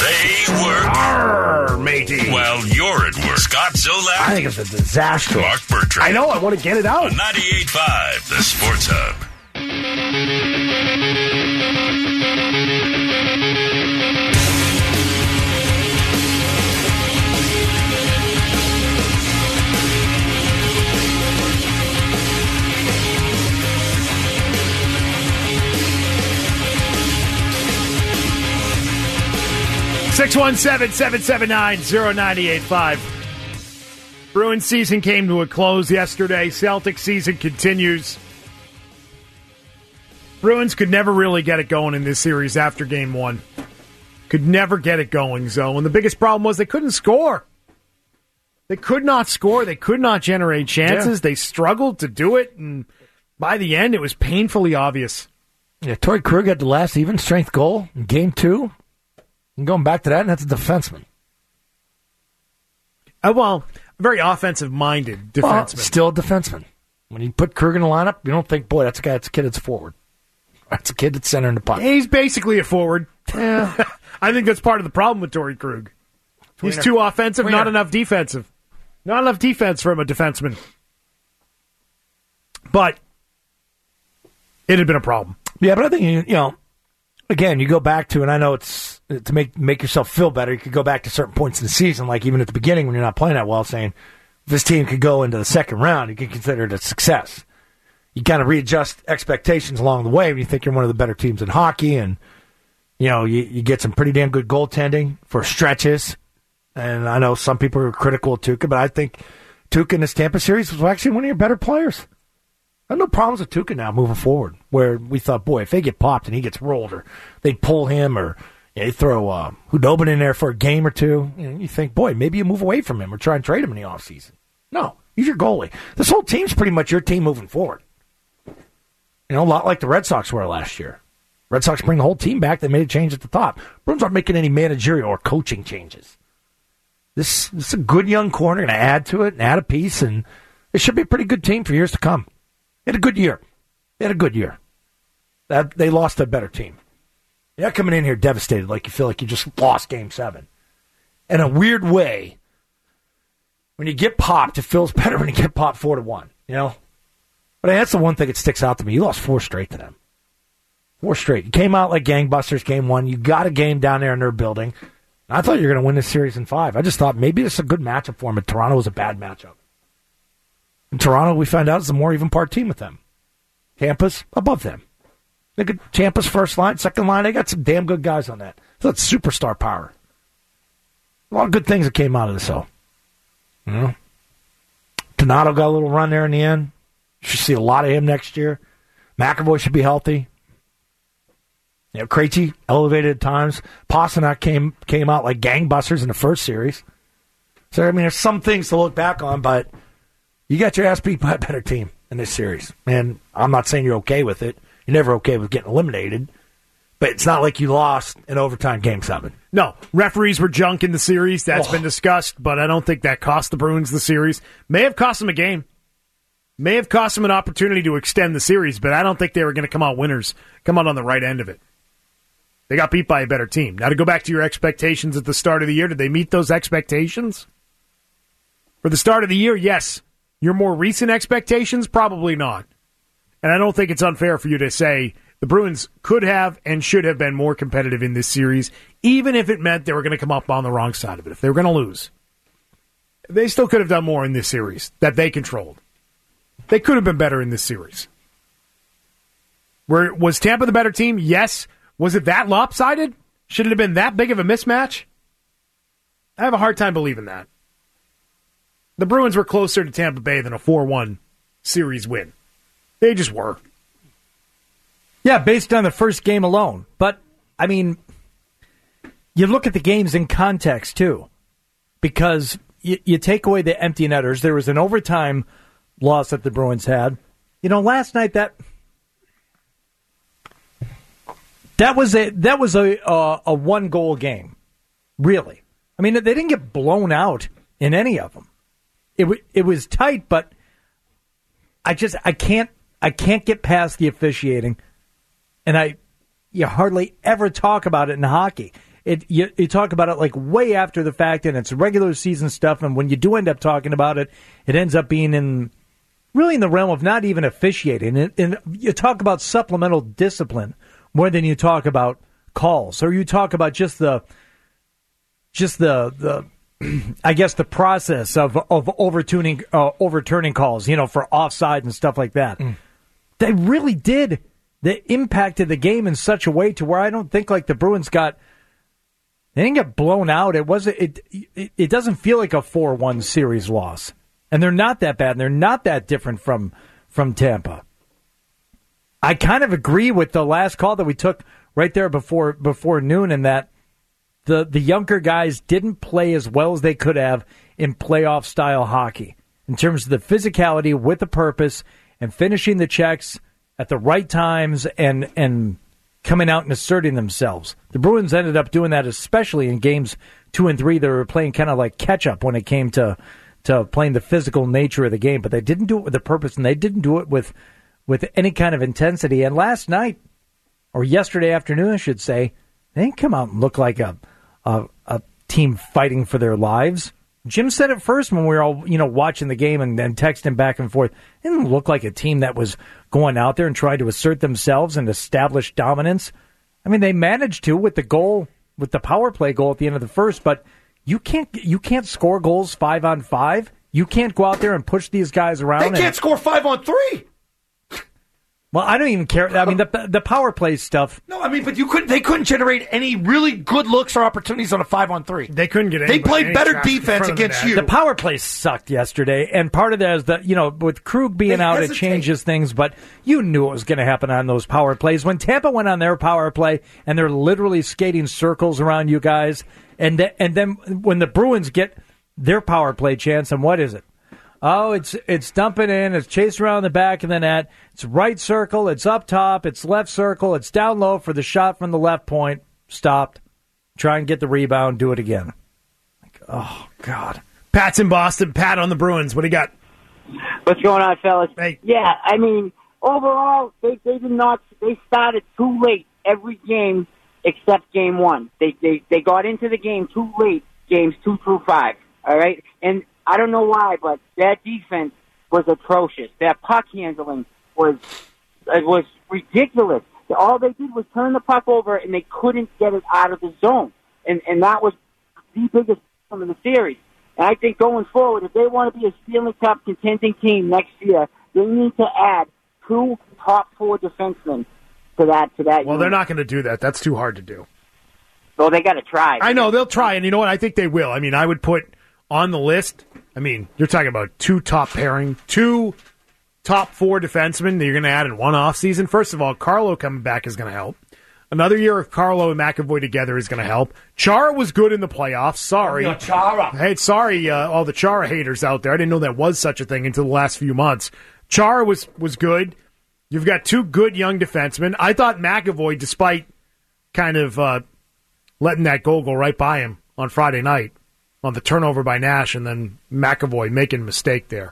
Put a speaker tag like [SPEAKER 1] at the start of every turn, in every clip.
[SPEAKER 1] They work.
[SPEAKER 2] Arr, matey.
[SPEAKER 1] While you're at work. Scott Zolak.
[SPEAKER 2] I think it's a disaster.
[SPEAKER 1] Mark Bertrand.
[SPEAKER 2] I know. I want to get it out.
[SPEAKER 1] 98.5, the Sports Hub.
[SPEAKER 2] (617-779-0985). Bruins season came to a close yesterday. Celtics season continues. Bruins could never really get it going in this series after Game 1. Could never get it going, Zoe. And the biggest problem was they couldn't score. They could not score. They could not generate chances. Yeah. They struggled to do it, and by the end, it was painfully obvious.
[SPEAKER 3] Yeah, Torrey Krug had the last even-strength goal in Game 2. And going back to that, and that's a defenseman.
[SPEAKER 2] Well, a very offensive-minded defenseman.
[SPEAKER 3] Well, still a defenseman. When you put Krug in the lineup, you don't think, boy, that's a kid that's a forward. That's a kid that's centering the puck.
[SPEAKER 2] He's basically a forward.
[SPEAKER 3] Yeah.
[SPEAKER 2] I think that's part of the problem with Torrey Krug. He's too offensive, not enough defensive. Not enough defense from a defenseman. But it had been a problem.
[SPEAKER 3] Yeah, but I think, again, you go back to, and I know it's to make yourself feel better, you could go back to certain points in the season, like even at the beginning when you're not playing that well, saying, if this team could go into the second round, you could consider it a success. You kind of readjust expectations along the way when you think you're one of the better teams in hockey, and you get some pretty damn good goaltending for stretches. And I know some people are critical of Tuukka, but I think Tuukka in this Tampa series was actually one of your better players. I have no problems with Tuukka now moving forward, where we thought, boy, if they get popped and he gets rolled, or they pull him, or they throw Hudobin in there for a game or two, you think, boy, maybe you move away from him or try and trade him in the offseason. No, he's your goalie. This whole team's pretty much your team moving forward. A lot like the Red Sox were last year. Red Sox bring the whole team back. They made a change at the top. Bruins aren't making any managerial or coaching changes. This is a good young corner, going to add to it and add a piece, and it should be a pretty good team for years to come. They had a good year. They lost to a better team. You're not coming in here devastated like you feel like you just lost Game 7. In a weird way, when you get popped, it feels better when you get popped 4-1, But that's the one thing that sticks out to me. You lost 4 straight to them. 4 straight. You came out like gangbusters Game 1. You got a game down there in their building. I thought you were going to win this series in 5. I just thought maybe this is a good matchup for them, and Toronto was a bad matchup. In Toronto, we found out, is a more even part team with them. Tampa's above them. Look at Tampa's first line, second line. They got some damn good guys on that. So that's superstar power. A lot of good things that came out of this, though. Donato got a little run there in the end. You should see a lot of him next year. McAvoy should be healthy. Krejci elevated at times. Pasternak came out like gangbusters in the first series. So, there's some things to look back on, but you got your ass beat by a better team in this series. And I'm not saying you're okay with it. You're never okay with getting eliminated. But it's not like you lost in overtime Game 7.
[SPEAKER 2] No, referees were junk in the series. That's been discussed, but I don't think that cost the Bruins the series. May have cost them a game. May have cost them an opportunity to extend the series, but I don't think they were going to come out winners, come out on the right end of it. They got beat by a better team. Now, to go back to your expectations at the start of the year, did they meet those expectations? For the start of the year, yes. Your more recent expectations, probably not. And I don't think it's unfair for you to say the Bruins could have and should have been more competitive in this series, even if it meant they were going to come up on the wrong side of it. If they were going to lose, they still could have done more in this series that they controlled. They could have been better in this series. Was Tampa the better team? Yes. Was it that lopsided? Should it have been that big of a mismatch? I have a hard time believing that. The Bruins were closer to Tampa Bay than a 4-1 series win. They just were.
[SPEAKER 4] Yeah, based on the first game alone. But, you look at the games in context, too. Because you take away the empty netters. There was an overtime loss that the Bruins had. Last night that was a 1-goal game. Really. They didn't get blown out in any of them. It was tight, but I can't get past the officiating, and you hardly ever talk about it in hockey. You talk about it like way after the fact, and it's regular season stuff. And when you do end up talking about it, it ends up being in the realm of not even officiating. And you talk about supplemental discipline more than you talk about calls, or you talk about just the I guess the process of overturning calls, for offside and stuff like that. They really did. They impacted the game in such a way to where I don't think like the Bruins they didn't get blown out. It doesn't feel like a 4-1 series loss, and they're not that bad. And they're not that different from Tampa. I kind of agree with the last call that we took right there before noon, in that the younger guys didn't play as well as they could have in playoff style hockey in terms of the physicality with a purpose and finishing the checks at the right times and coming out and asserting themselves. The Bruins ended up doing that, especially in games 2 and 3. They were playing kind of like catch up when it came to playing the physical nature of the game, but they didn't do it with a purpose, and they didn't do it with any kind of intensity. And last night, or yesterday afternoon, I should say, they didn't come out and look like a team fighting for their lives. Jim said it first when we were all, watching the game and then texting back and forth. It didn't look like a team that was going out there and trying to assert themselves and establish dominance. I mean, they managed to with the power play goal at the end of the first, but you can't score goals 5-on-5. You can't go out there and push these guys around.
[SPEAKER 3] They can't score 5-on-3.
[SPEAKER 4] Well, I don't even care. I mean, the power play stuff.
[SPEAKER 3] No, I mean, but they couldn't generate any really good looks or opportunities on a 5-on-3.
[SPEAKER 2] They couldn't get any.
[SPEAKER 3] They played better defense against you.
[SPEAKER 4] The power play sucked yesterday, and part of that is that, with Krug being out, it changes things, but you knew it was going to happen on those power plays. When Tampa went on their power play, and they're literally skating circles around you guys, and then when the Bruins get their power play chance, and what is it? Oh, it's dumping in, it's chased around the back of the net, it's right circle, it's up top, it's left circle, it's down low for the shot from the left point, stopped, try and get the rebound, do it again. Oh, God.
[SPEAKER 2] Pat's in Boston. Pat on the Bruins. What do you got?
[SPEAKER 5] What's going on, fellas?
[SPEAKER 2] Hey.
[SPEAKER 5] Yeah, I mean, overall, they started too late every game except game 1. They got into the game too late, games 2 through 5, all right? And I don't know why, but that defense was atrocious. That puck handling was ridiculous. All they did was turn the puck over, and they couldn't get it out of the zone. And that was the biggest problem in the series. And I think going forward, if they want to be a Stanley Cup contending team next year, they need to add 2 top 4 defensemen to that.
[SPEAKER 2] Well,
[SPEAKER 5] unit.
[SPEAKER 2] they're not going to do that. That's too hard to do.
[SPEAKER 5] So they got to try.
[SPEAKER 2] I know, they'll try, and you know what? I think they will. I mean, I would put on the list, I mean, you're talking about 2 top pairing, 2 top 4 defensemen that you're going to add in one offseason. First of all, Carlo coming back is going to help. Another year of Carlo and McAvoy together is going to help. Chara was good in the playoffs. Sorry.
[SPEAKER 3] Chara.
[SPEAKER 2] Hey, sorry, all the Chara haters out there. I didn't know that was such a thing until the last few months. Chara was good. You've got 2 good young defensemen. I thought McAvoy, despite kind of letting that goal go right by him on Friday night, on the turnover by Nash, and then McAvoy making a mistake there.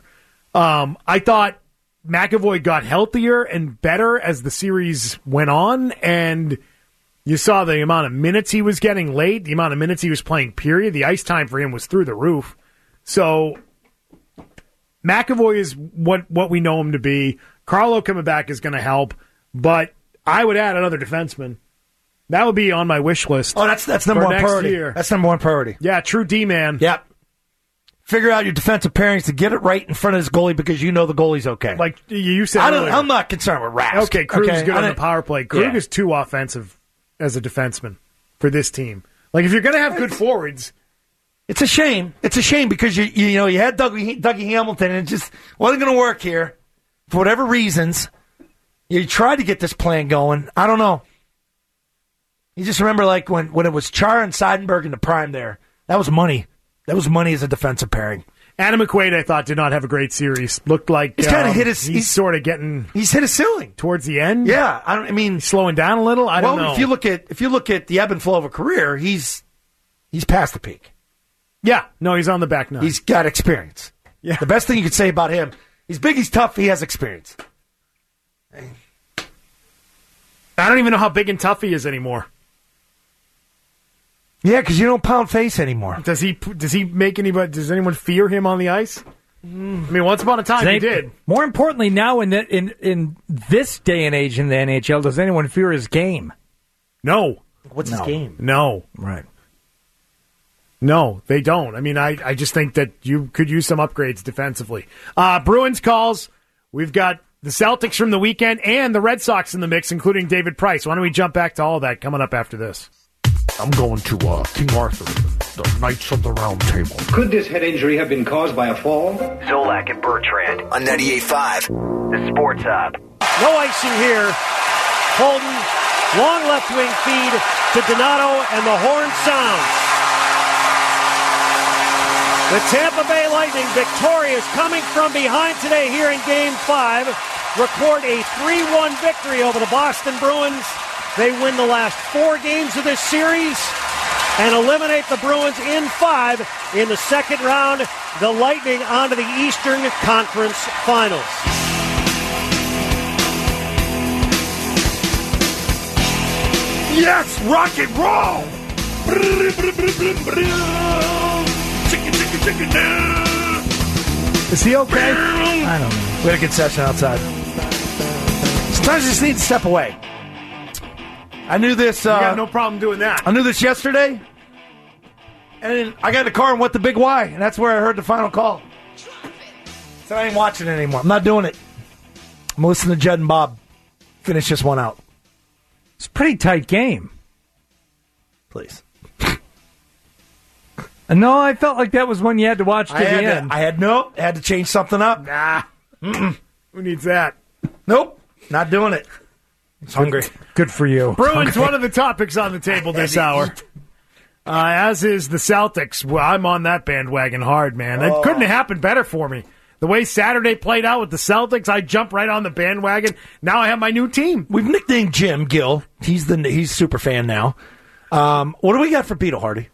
[SPEAKER 2] I thought McAvoy got healthier and better as the series went on, and you saw the amount of minutes he was getting late, the amount of minutes he was playing, period. The ice time for him was through the roof. So McAvoy is what we know him to be. Carlo coming back is going to help, but I would add another defenseman. That would be on my wish list.
[SPEAKER 3] Oh, that's number one priority.
[SPEAKER 2] Year.
[SPEAKER 3] That's number one priority.
[SPEAKER 2] Yeah, true D-man.
[SPEAKER 3] Yep. Figure out your defensive pairings to get it right in front of this goalie because you know the goalie's okay.
[SPEAKER 2] Like you said earlier.
[SPEAKER 3] I'm not concerned with Rask.
[SPEAKER 2] Okay, Krug is good on the power play. Krug is too offensive as a defenseman for this team. Like, if you're going to have good forwards...
[SPEAKER 3] It's a shame. It's a shame because you had Dougie Hamilton and it just wasn't going to work here for whatever reasons. You tried to get this plan going. I don't know. You just remember like when it was Chara and Seidenberg in the prime there. That was money. That was money as a defensive pairing.
[SPEAKER 2] Adam McQuaid, I thought, did not have a great series. Looked like
[SPEAKER 3] he's kind of hit his.
[SPEAKER 2] He's sort of getting.
[SPEAKER 3] He's hit his ceiling
[SPEAKER 2] towards the end.
[SPEAKER 3] Yeah, I mean,
[SPEAKER 2] slowing down a little. I don't know.
[SPEAKER 3] If you look at the ebb and flow of a career, he's past the peak.
[SPEAKER 2] Yeah, no, he's on the back now.
[SPEAKER 3] He's got experience. Yeah, the best thing you could say about him: he's big, he's tough, he has experience.
[SPEAKER 2] I don't even know how big and tough he is anymore.
[SPEAKER 3] Yeah, because you don't pound face anymore.
[SPEAKER 2] Does he make anybody? Does anyone fear him on the ice? I mean, once upon a time he did.
[SPEAKER 4] More importantly, now in this day and age in the NHL, does anyone fear his game?
[SPEAKER 2] No.
[SPEAKER 3] What's his game?
[SPEAKER 2] No.
[SPEAKER 4] Right.
[SPEAKER 2] No, they don't. I mean, I just think that you could use some upgrades defensively. Bruins calls. We've got the Celtics from the weekend and the Red Sox in the mix, including David Price. Why don't we jump back to all that coming up after this?
[SPEAKER 6] I'm going to King Arthur, the Knights of the Round Table.
[SPEAKER 7] Could this head injury have been caused by a fall?
[SPEAKER 8] Zolak and Bertrand on 98.5, the Sports Hub.
[SPEAKER 9] No icing here. Holden, long left wing feed to Donato, and the horn sounds. The Tampa Bay Lightning, victorious, coming from behind today here in Game 5, record a 3-1 victory over the Boston Bruins. They win the last 4 games of this series and eliminate the Bruins in 5 in the second round. The Lightning onto the Eastern Conference Finals.
[SPEAKER 6] Yes, rock and roll!
[SPEAKER 2] Is he okay?
[SPEAKER 3] I don't know. We had a good session outside. Sometimes you just need to step away. I knew this.
[SPEAKER 2] You got no problem doing that.
[SPEAKER 3] I knew this yesterday, and then I got in the car and went to Big Y, and that's where I heard the final call. So I ain't watching it anymore. I'm not doing it. I'm listening to Judd and Bob finish this one out.
[SPEAKER 4] It's a pretty tight game.
[SPEAKER 3] Please.
[SPEAKER 4] No, I felt like that was one you had to watch to the end.
[SPEAKER 3] I had to change something up.
[SPEAKER 2] Nah. Who needs that?
[SPEAKER 3] Nope. Not doing it. It's hungry.
[SPEAKER 4] Good for you.
[SPEAKER 2] Bruins, one of the topics on the table this hour. As is the Celtics. Well, I'm on that bandwagon hard, man. It couldn't have happened better for me. The way Saturday played out with the Celtics, I jumped right on the bandwagon. Now I have my new team.
[SPEAKER 3] We've nicknamed Jim Gill. He's super fan now. What do we got for Beetle Hardy?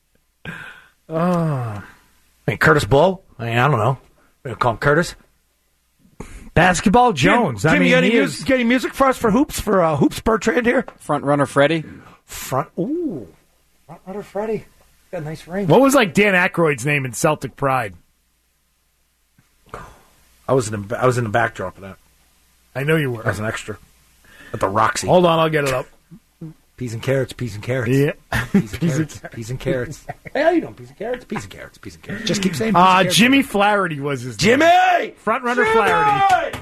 [SPEAKER 3] Curtis Blow? I don't know. We're going to call him Curtis.
[SPEAKER 4] Basketball Jones.
[SPEAKER 3] Jim, you got any music for us for Hoops? For Hoops Bertrand here?
[SPEAKER 10] Front runner Freddie.
[SPEAKER 3] Front runner Freddie. Got a nice ring.
[SPEAKER 2] What was like Dan Aykroyd's name in Celtic Pride?
[SPEAKER 3] I was in the backdrop of that.
[SPEAKER 2] I know you were.
[SPEAKER 3] As an extra. At the Roxy.
[SPEAKER 2] Hold on, I'll get it up.
[SPEAKER 3] Peas and carrots, peas and carrots.
[SPEAKER 2] Yeah.
[SPEAKER 3] Peas and carrots. Hey, how you doing? Peas and carrots, peas and carrots, peas and carrots. Just keep saying peas and carrots.
[SPEAKER 2] Jimmy Flaherty was his name.
[SPEAKER 3] Jimmy!
[SPEAKER 2] Front runner Flaherty.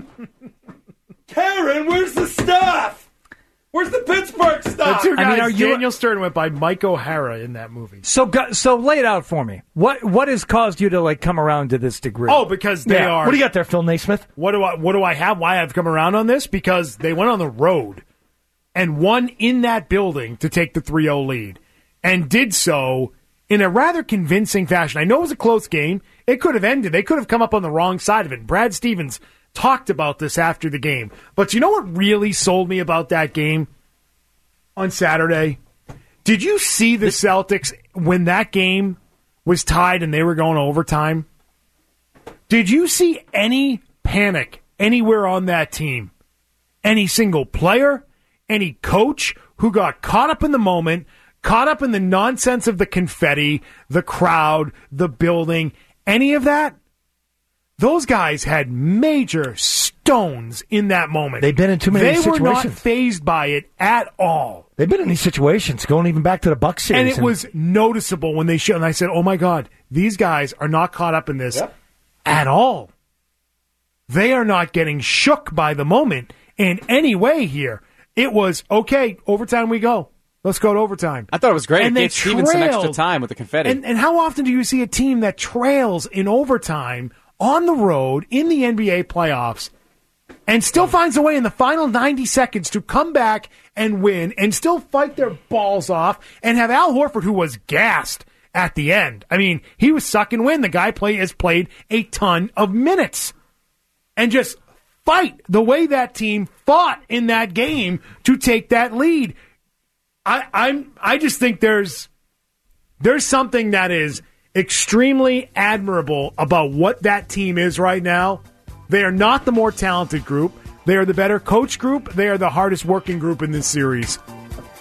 [SPEAKER 3] Karen, where's the stuff? Where's the Pittsburgh stuff?
[SPEAKER 2] The two guys, Daniel Stern went by Mike O'Hara in that movie.
[SPEAKER 4] So lay it out for me. What has caused you to come around to this degree?
[SPEAKER 2] Oh, because they are.
[SPEAKER 3] What do you got there, Phil Naismith?
[SPEAKER 2] What do I have? Why I've come around on this? Because they went on the road and won in that building to take the 3-0 lead, and did so in a rather convincing fashion. I know it was a close game. It could have ended. They could have come up on the wrong side of it. Brad Stevens talked about this after the game. But you know what really sold me about that game on Saturday? Did you see the Celtics when that game was tied and they were going to overtime? Did you see any panic anywhere on that team? Any single player? Any coach who got caught up in the moment, caught up in the nonsense of the confetti, the crowd, the building, any of that? Those guys had major stones in that moment.
[SPEAKER 3] They've been in too many situations.
[SPEAKER 2] They were not fazed by it at all.
[SPEAKER 3] They've been in these situations, going even back to the Bucs series.
[SPEAKER 2] And it was noticeable when they showed. And I said, oh, my God, these guys are not caught up in this at all. They are not getting shook by the moment in any way here. It was, okay, overtime we go. Let's go to overtime.
[SPEAKER 10] I thought it was great.
[SPEAKER 2] And
[SPEAKER 10] it gave Stevenson extra time with the confetti.
[SPEAKER 2] And how often do you see a team that trails in overtime on the road in the NBA playoffs and still finds a way in the final 90 seconds to come back and win and still fight their balls off and have Al Horford, who was gassed at the end. I mean, he was suck and win. The guy has played a ton of minutes. And just fight the way that team fought in that game to take that lead. I just think there's something that is extremely admirable about what that team is right now. They are not the more talented group. They are the better coach group. They are the hardest working group in this series.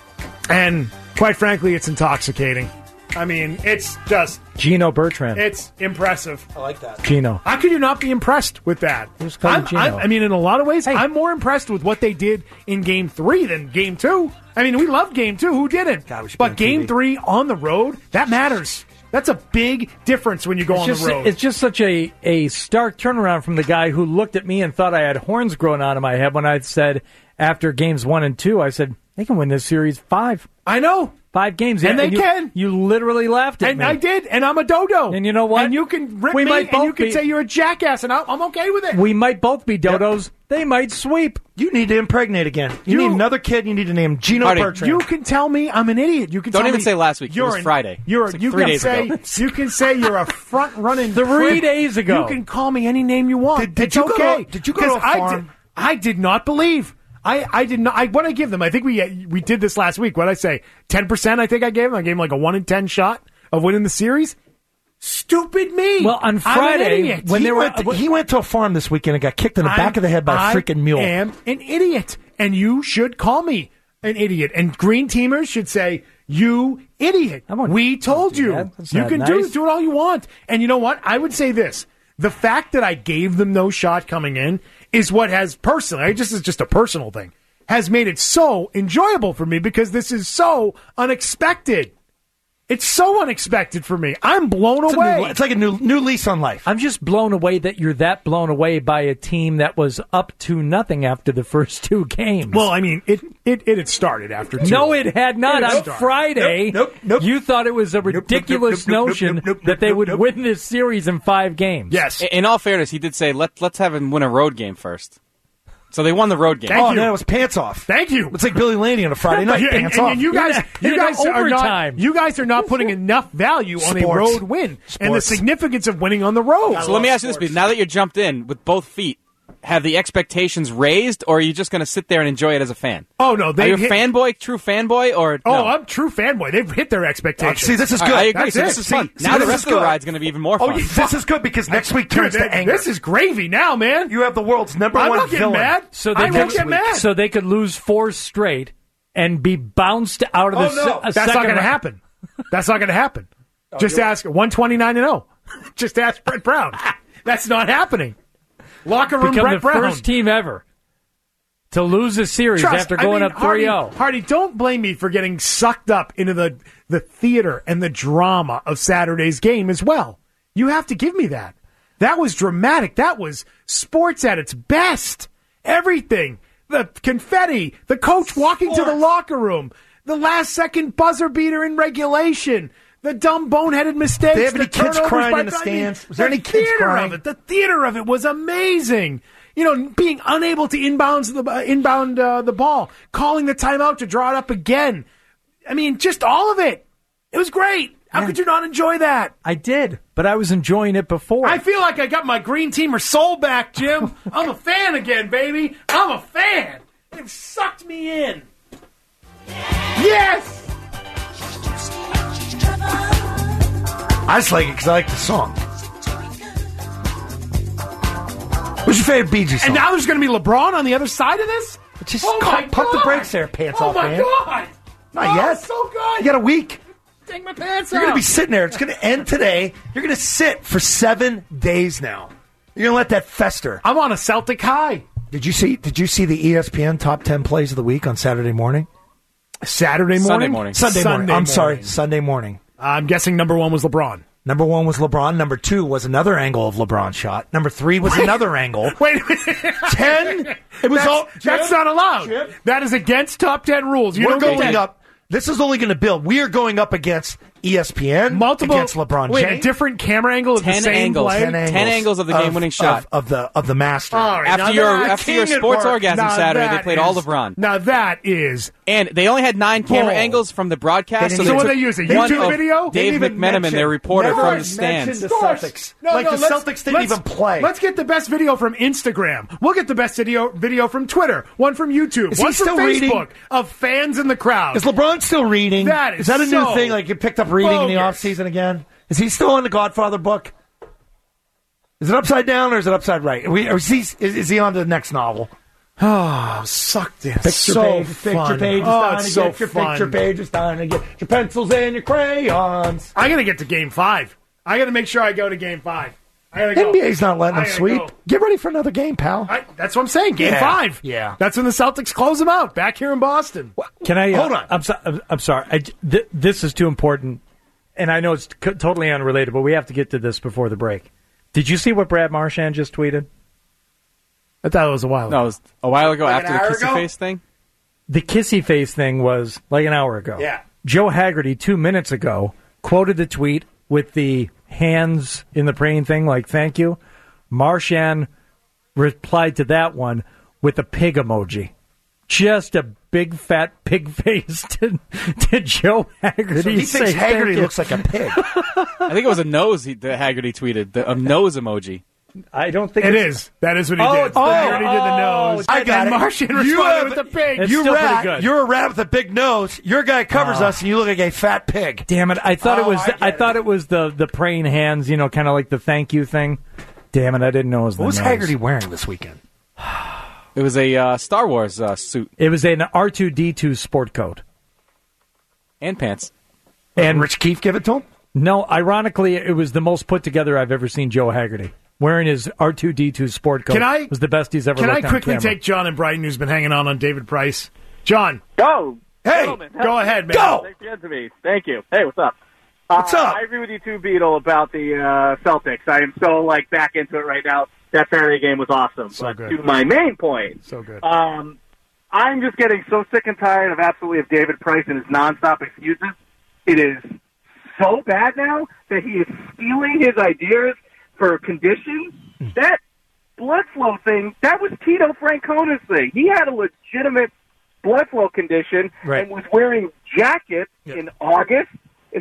[SPEAKER 2] And quite frankly, it's intoxicating. I mean, it's just...
[SPEAKER 4] Gino Bertrand.
[SPEAKER 2] It's impressive.
[SPEAKER 3] I like that.
[SPEAKER 4] Gino.
[SPEAKER 2] How could you not be impressed with that? I mean, in a lot of ways, I'm more impressed with what they did in Game 3 than Game 2. I mean, we loved Game 2. Who didn't? But Game 3 on the road, that matters. That's a big difference when you go on the road.
[SPEAKER 4] It's just such a stark turnaround from the guy who looked at me and thought I had horns growing out of my head when I said, after Games 1 and 2, I said, they can win this series 5.
[SPEAKER 2] I know.
[SPEAKER 4] 5 games.
[SPEAKER 2] And they can.
[SPEAKER 4] You literally laughed at me.
[SPEAKER 2] And I did, and I'm a dodo.
[SPEAKER 4] And you know what?
[SPEAKER 2] And you can rip me, and you can say you're a jackass, and I'm okay with it.
[SPEAKER 4] We might both be dodos. Yep. They might sweep.
[SPEAKER 3] You need to impregnate again. You need another kid. You need to name Gino Bertrand.
[SPEAKER 2] You can tell me I'm an idiot. You can
[SPEAKER 10] Don't even say last week. It was Friday.
[SPEAKER 2] You
[SPEAKER 10] like
[SPEAKER 2] can
[SPEAKER 10] 3 days ago.
[SPEAKER 2] You can say you're a front-running
[SPEAKER 4] 3 days ago.
[SPEAKER 2] You can call me any name you want.
[SPEAKER 3] Did you
[SPEAKER 2] okay.
[SPEAKER 3] Did you go to a farm?
[SPEAKER 2] I did not believe. I did not. What I give them? I think we did this last week. What did I say? 10%. I think I gave them. I gave them like a 1 in 10 shot of winning the series. Stupid me.
[SPEAKER 4] Well, on Friday, when
[SPEAKER 3] he went to a farm this weekend and got kicked in the back of the head by a freaking mule.
[SPEAKER 2] I am an idiot, and you should call me an idiot. And green teamers should say, "You idiot! We told you. You can do it all you want." And you know what? I would say this: the fact that I gave them no shot coming in is what has personally, this is just a personal thing, has made it so enjoyable for me because this is so unexpected. It's so unexpected for me. I'm blown away.
[SPEAKER 3] It's like a new lease on life.
[SPEAKER 4] I'm just blown away that you're that blown away by a team that was up to nothing after the first 2 games.
[SPEAKER 2] Well, I mean, it had started after 2.
[SPEAKER 4] No, it had not. On Friday,
[SPEAKER 3] nope.
[SPEAKER 4] You thought it was a ridiculous notion that they would win this series in 5 games.
[SPEAKER 2] Yes.
[SPEAKER 10] In all fairness, he did say, let's have him win a road game first. So they won the road game.
[SPEAKER 3] No, it was pants off.
[SPEAKER 2] Thank you.
[SPEAKER 3] It's like Billy Laney on a Friday night. Pants off.
[SPEAKER 2] And you guys are not putting enough value on a road win and the significance of winning on the road.
[SPEAKER 10] So let me ask you this: now that you're jumped in with both feet, have the expectations raised, or are you just going to sit there and enjoy it as a fan?
[SPEAKER 2] Oh no,
[SPEAKER 10] are you a true fanboy, or no?
[SPEAKER 2] I'm true fanboy. They've hit their expectations.
[SPEAKER 3] See, this is good.
[SPEAKER 10] I agree.
[SPEAKER 2] This
[SPEAKER 10] is fun. Now the rest of the ride's going to be even more fun.
[SPEAKER 3] This is good because next week turns to anger.
[SPEAKER 2] This is gravy now, man.
[SPEAKER 3] You have the world's number one villain.
[SPEAKER 2] Mad. I won't get mad.
[SPEAKER 4] So they could lose 4 straight and be bounced out of the
[SPEAKER 2] That's not going to happen. That's not going to happen. Just ask 129-0. Just ask Brett Brown. That's not happening. Locker room
[SPEAKER 4] Become
[SPEAKER 2] Brett
[SPEAKER 4] the
[SPEAKER 2] Brown.
[SPEAKER 4] first team ever to lose a series after going up 3-0.
[SPEAKER 2] Hardy, don't blame me for getting sucked up into the theater and the drama of Saturday's game as well. You have to give me that. That was dramatic. That was sports at its best. Everything. The confetti, the coach walking to the locker room, the last-second buzzer beater in regulation, the dumb boneheaded mistakes.
[SPEAKER 3] Did they have any kids crying in the stands? Was there any kids crying?
[SPEAKER 2] The theater of it was amazing. You know, being unable to inbound the ball, calling the timeout to draw it up again. I mean, just all of it. It was great. How could you not enjoy that?
[SPEAKER 4] I did, but I was enjoying it before.
[SPEAKER 2] I feel like I got my green teamer soul back, Jim. I'm a fan again, baby. I'm a fan. They've sucked me in. Yes!
[SPEAKER 3] I just like it because I like the song. What's your favorite Bee Gees song?
[SPEAKER 2] And now there's going to be LeBron on the other side of this?
[SPEAKER 3] Just pump the brakes there, pants off, man.
[SPEAKER 2] Oh, my God.
[SPEAKER 3] Not yet.
[SPEAKER 2] So good.
[SPEAKER 3] You got a week.
[SPEAKER 2] Take my pants
[SPEAKER 3] You're going to be sitting there. It's going to end today. You're going to sit for 7 days now. You're going to let that fester.
[SPEAKER 2] I'm on a Celtic high.
[SPEAKER 3] Did you see the ESPN top 10 plays of the week on Saturday morning?
[SPEAKER 2] Sunday morning.
[SPEAKER 3] Sunday morning.
[SPEAKER 2] I'm guessing number 1 was LeBron.
[SPEAKER 3] Number 1 was LeBron. Number 2 was another angle of LeBron shot. Number 3 was another angle.
[SPEAKER 2] Wait.
[SPEAKER 3] 10. It was
[SPEAKER 2] that's not allowed.
[SPEAKER 3] Jim?
[SPEAKER 2] That is against top 10 rules.
[SPEAKER 3] We're going up. This is only going to build. We are going up against ESPN, against LeBron James.
[SPEAKER 2] A different camera angle of the same play?
[SPEAKER 10] 10 angles of the game-winning shot.
[SPEAKER 3] Of the master.
[SPEAKER 2] Right,
[SPEAKER 10] after your sports orgasm Saturday, they played all LeBron.
[SPEAKER 2] Now that is...
[SPEAKER 10] And they only had 9 camera angles from the broadcast.
[SPEAKER 2] So what they use, a YouTube video?
[SPEAKER 10] Dave McMenamin, their reporter from the stands.
[SPEAKER 3] The Celtics. The Celtics didn't even play.
[SPEAKER 2] Let's get the best video from Instagram. We'll get the best video from Twitter. One from YouTube. One from Facebook of fans in the crowd.
[SPEAKER 3] Is LeBron still reading?
[SPEAKER 2] Is
[SPEAKER 3] that a new thing? Like you picked up reading in the offseason again? Is he still in the Godfather book? Is it upside down or is it upside right? Is he on to the next novel?
[SPEAKER 2] Oh, sucked in.
[SPEAKER 3] Picture
[SPEAKER 2] so
[SPEAKER 3] page,
[SPEAKER 2] fun.
[SPEAKER 3] picture page. It's
[SPEAKER 2] Oh,
[SPEAKER 3] time
[SPEAKER 2] it's
[SPEAKER 3] to
[SPEAKER 2] so
[SPEAKER 3] get your
[SPEAKER 2] fun.
[SPEAKER 3] picture page. It's time to get your pencils and your crayons.
[SPEAKER 2] I got to get to Game 5. I got to make sure I go to Game 5. I gotta go.
[SPEAKER 3] NBA's not letting
[SPEAKER 2] I
[SPEAKER 3] them
[SPEAKER 2] gotta
[SPEAKER 3] sweep.
[SPEAKER 2] go.
[SPEAKER 3] Get ready for another game, pal.
[SPEAKER 2] That's what I'm saying. Game 5.
[SPEAKER 3] Yeah.
[SPEAKER 2] That's when the Celtics close them out back here in Boston.
[SPEAKER 4] Can I
[SPEAKER 2] Hold on.
[SPEAKER 4] I'm sorry. This is too important, and I know it's totally unrelated, but we have to get to this before the break. Did you see what Brad Marchand just tweeted?
[SPEAKER 2] I thought it was a while ago.
[SPEAKER 10] No, it was a while ago
[SPEAKER 2] Like
[SPEAKER 10] after
[SPEAKER 2] an
[SPEAKER 10] the
[SPEAKER 2] hour
[SPEAKER 10] kissy
[SPEAKER 2] ago?
[SPEAKER 10] face thing.
[SPEAKER 4] The kissy face thing was like an hour ago.
[SPEAKER 2] Yeah.
[SPEAKER 4] Joe Haggerty 2 minutes ago quoted the tweet with the hands in the praying thing, like "thank you." Marchand replied to that one with a pig emoji. Just a big fat pig face to Joe Haggerty.
[SPEAKER 3] So he thinks
[SPEAKER 4] say
[SPEAKER 3] Haggerty
[SPEAKER 4] thank you.
[SPEAKER 3] looks like a pig.
[SPEAKER 10] I think it was a nose that Haggerty tweeted, a nose emoji.
[SPEAKER 4] I don't think
[SPEAKER 2] It
[SPEAKER 4] it's-
[SPEAKER 2] is. That is what he
[SPEAKER 4] Oh,
[SPEAKER 2] did.
[SPEAKER 4] it's the-
[SPEAKER 2] Haggerty did the nose.
[SPEAKER 3] I got
[SPEAKER 2] and
[SPEAKER 3] it.
[SPEAKER 2] Marchand
[SPEAKER 3] You
[SPEAKER 2] responded
[SPEAKER 3] have-
[SPEAKER 2] with the pig.
[SPEAKER 4] It's
[SPEAKER 3] You
[SPEAKER 4] still pretty
[SPEAKER 3] rat.
[SPEAKER 4] good.
[SPEAKER 3] You're a rat with a big nose. Your guy covers us, and you look like a fat pig.
[SPEAKER 4] Damn it! I thought
[SPEAKER 3] Oh,
[SPEAKER 4] it was.
[SPEAKER 3] I get
[SPEAKER 4] I thought it was the praying hands. You know, kind of like the thank you thing. Damn it! I didn't know it was the
[SPEAKER 3] What was
[SPEAKER 4] nose.
[SPEAKER 3] Haggerty wearing this weekend?
[SPEAKER 10] It was a Star Wars suit
[SPEAKER 4] It was an R2D2 sport coat.
[SPEAKER 10] and pants.
[SPEAKER 4] And
[SPEAKER 3] Rich Keefe give it to him?
[SPEAKER 4] no, ironically, it was the most put together I've ever seen Joe Haggerty wearing his R2D2 sport coat. Was the best he's ever.
[SPEAKER 2] Can I
[SPEAKER 4] looked on
[SPEAKER 2] quickly
[SPEAKER 4] camera.
[SPEAKER 2] take John and Brighton, who's been hanging on David Price? John.
[SPEAKER 11] Go.
[SPEAKER 2] Hey,
[SPEAKER 11] Gentlemen.
[SPEAKER 2] go ahead, man.
[SPEAKER 3] Go.
[SPEAKER 11] Thanks again to me. Thank you. Hey, what's up?
[SPEAKER 3] What's up?
[SPEAKER 11] I agree with you too, Beetle, about the Celtics. I am so back into it right now. That Saturday game was awesome.
[SPEAKER 2] So
[SPEAKER 11] but
[SPEAKER 2] good.
[SPEAKER 11] to my main point,
[SPEAKER 2] So good.
[SPEAKER 11] I'm just getting so sick and tired of David Price and his nonstop excuses. It is so bad now that he is stealing his ideas for conditions. That blood flow thing, that was Tito Francona's thing. He had a legitimate blood flow condition and was wearing jackets in August.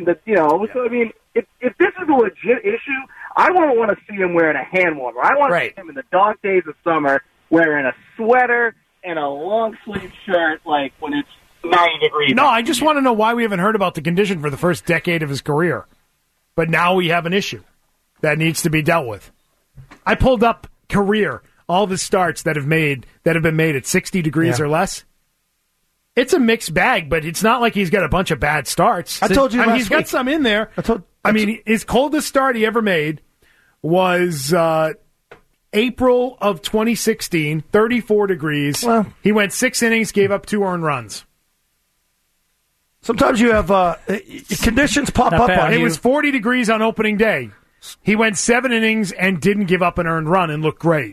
[SPEAKER 11] So I mean, if this is a legit issue, I won't want to see him wearing a hand warmer. I want to see him in the dog days of summer wearing a sweater and a long sleeve shirt, like when it's 90 degrees.
[SPEAKER 2] No, I just want to know why we haven't heard about the condition for the first decade of his career. But now we have an issue that needs to be dealt with. I pulled up career, all the starts that have been made at 60 degrees or less. It's a mixed bag, but it's not like he's got a bunch of bad starts.
[SPEAKER 3] I told you last
[SPEAKER 2] he's got
[SPEAKER 3] week.
[SPEAKER 2] some in there. I mean, his coldest start he ever made was April of 2016, 34 degrees.
[SPEAKER 3] Well,
[SPEAKER 2] he went 6 innings, gave up 2 earned runs.
[SPEAKER 3] Sometimes you have conditions pop
[SPEAKER 4] Not
[SPEAKER 3] up
[SPEAKER 4] bad.
[SPEAKER 3] on
[SPEAKER 2] It
[SPEAKER 3] you.
[SPEAKER 2] was 40 degrees on opening day. He went 7 innings and didn't give up an earned run and looked great.